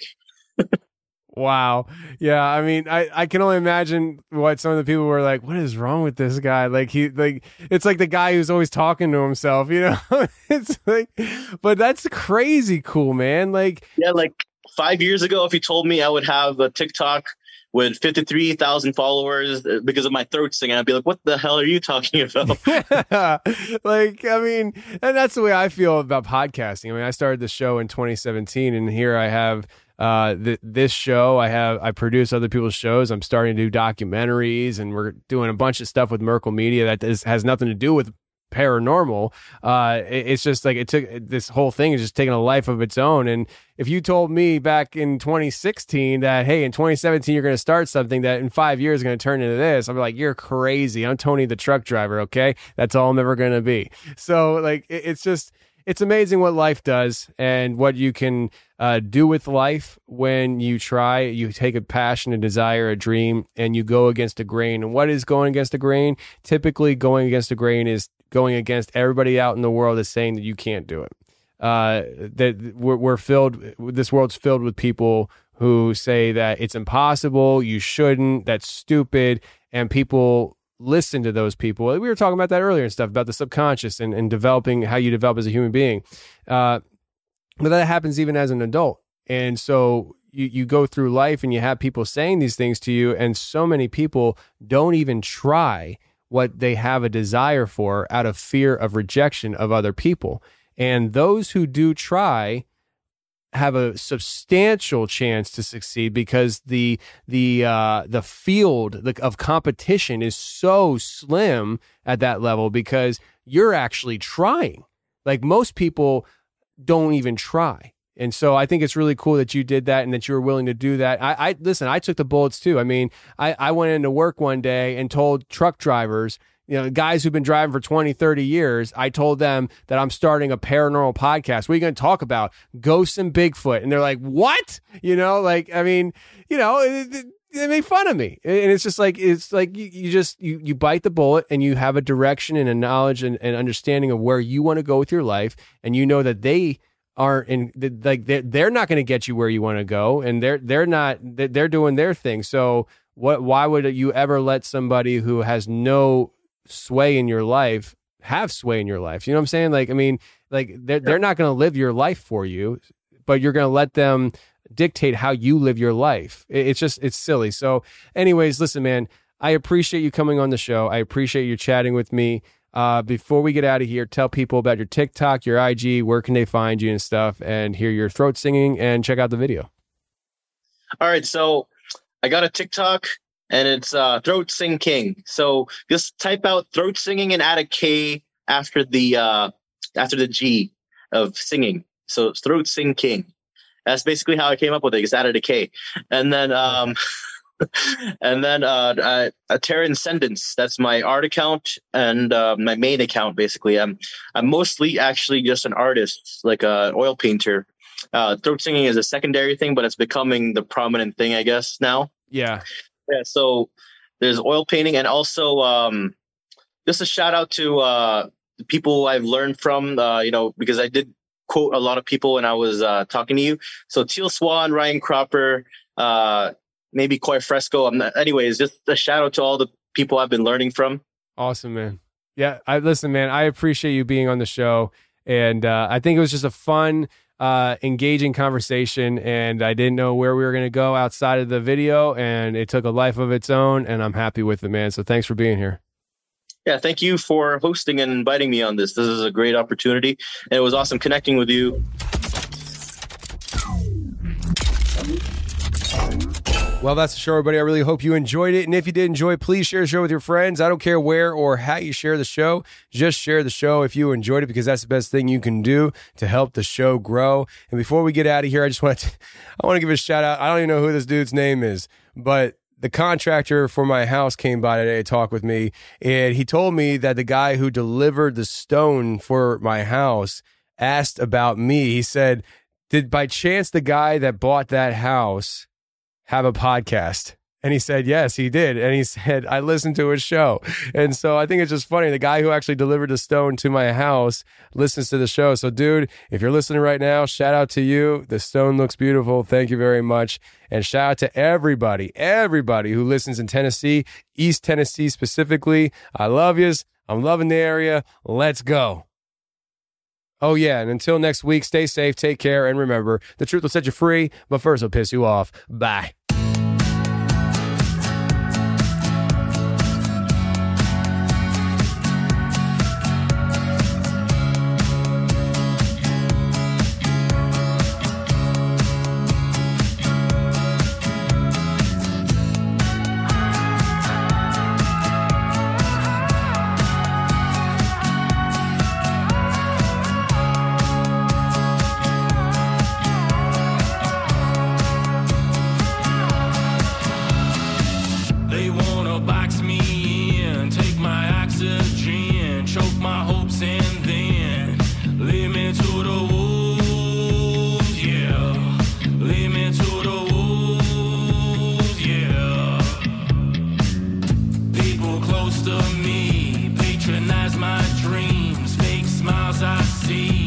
Wow. Yeah. I mean, I, I can only imagine what some of the people were like, what is wrong with this guy? Like he, like, it's like the guy who's always talking to himself, you know, it's like, but that's crazy cool, man. Like, yeah, like five years ago, if you told me I would have a TikTok with fifty-three thousand followers because of my throat singing, I'd be like, what the hell are you talking about? Yeah. Like, I mean, and that's the way I feel about podcasting. I mean, I started the show in twenty seventeen, and here I have uh th- this show. I have I produce other people's shows. I'm starting to do documentaries, and we're doing a bunch of stuff with Merkle Media that is, has nothing to do with paranormal. Uh it, it's just like it took this whole thing is just taking a life of its own. And if you told me back in twenty sixteen that, hey, in twenty seventeen you're going to start something that in five years is going to turn into this, I'm like, you're crazy. I'm Tony the truck driver. Okay, that's all I'm ever going to be. So like it, it's just it's amazing what life does and what you can uh, do with life when you try. You take a passion, a desire, a dream, and you go against the grain. And what is going against the grain? Typically, going against the grain is going against everybody out in the world that's saying that you can't do it. Uh, that we're, we're filled. This world's filled with people who say that it's impossible, you shouldn't, that's stupid, and people listen to those people. We were talking about that earlier and stuff about the subconscious and, and developing how you develop as a human being. Uh, but that happens even as an adult. And so you, you go through life and you have people saying these things to you, and so many people don't even try what they have a desire for out of fear of rejection of other people. And those who do try have a substantial chance to succeed because the the uh, the field of competition is so slim at that level because you're actually trying. Like most people don't even try. And so I think it's really cool that you did that and that you were willing to do that. I, I listen, I took the bullets too. I mean, I, I went into work one day and told truck drivers, you know, guys who've been driving for twenty, thirty years, I told them that I'm starting a paranormal podcast. What are you going to talk about? Ghosts and Bigfoot. And they're like, what? You know, like, I mean, you know, it, it, they make fun of me. And it's just like, it's like you, you just, you, you bite the bullet and you have a direction and a knowledge and, and understanding of where you want to go with your life. And you know that they aren't in, like, they're, they're not going to get you where you want to go. And they're, they're not, they're doing their thing. So what, why would you ever let somebody who has no sway in your life have sway in your life? You know what I'm saying? Like, I mean, like they're, they're not going to live your life for you, but you're going to let them dictate how you live your life. It's just, it's silly. So anyways, listen, man, I appreciate you coming on the show. I appreciate you chatting with me. Uh, before we get out of here, tell people about your TikTok, your I G, where can they find you and stuff, and hear your throat singing and check out the video. All right. So I got a TikTok. And it's uh, Throat Sing King. So just type out throat singing and add a K after the uh, after the G of singing. So it's Throat Sing King. That's basically how I came up with it. Just added a K, and then um, and then uh, uh, a Terranscendence. That's my art account and uh, my main account. Basically, I'm I'm mostly actually just an artist, like a oil painter. Uh, throat singing is a secondary thing, but it's becoming the prominent thing, I guess, now. Yeah. Yeah, so there's oil painting, and also um, just a shout out to uh, the people I've learned from, uh, you know, because I did quote a lot of people when I was uh, talking to you. So Teal Swan, Ryan Cropper, uh, maybe Koi Fresco. I'm not, anyways, just a shout out to all the people I've been learning from. Awesome, man. Yeah, I listen, man, I appreciate you being on the show. And uh, I think it was just a fun, uh, engaging conversation, and I didn't know where we were going to go outside of the video, and it took a life of its own, and I'm happy with it, man. So thanks for being here. Yeah, thank you for hosting and inviting me on this. This is a great opportunity, and it was awesome connecting with you. Well, that's the show, everybody. I really hope you enjoyed it. And if you did enjoy it, please share the show with your friends. I don't care where or how you share the show. Just share the show if you enjoyed it, because that's the best thing you can do to help the show grow. And before we get out of here, I just want to, I want to give a shout out. I don't even know who this dude's name is, but the contractor for my house came by today to talk with me. And he told me that the guy who delivered the stone for my house asked about me. He said, did by chance the guy that bought that house have a podcast? And he said, yes, he did. And he said, I listened to his show. And so I think it's just funny. The guy who actually delivered the stone to my house listens to the show. So, dude, if you're listening right now, shout out to you. The stone looks beautiful. Thank you very much. And shout out to everybody, everybody who listens in Tennessee, East Tennessee specifically. I love yous. I'm loving the area. Let's go. Oh, yeah, and until next week, stay safe, take care, and remember, the truth will set you free, but first it'll piss you off. Bye. Close to me, patronize my dreams, fake smiles I see.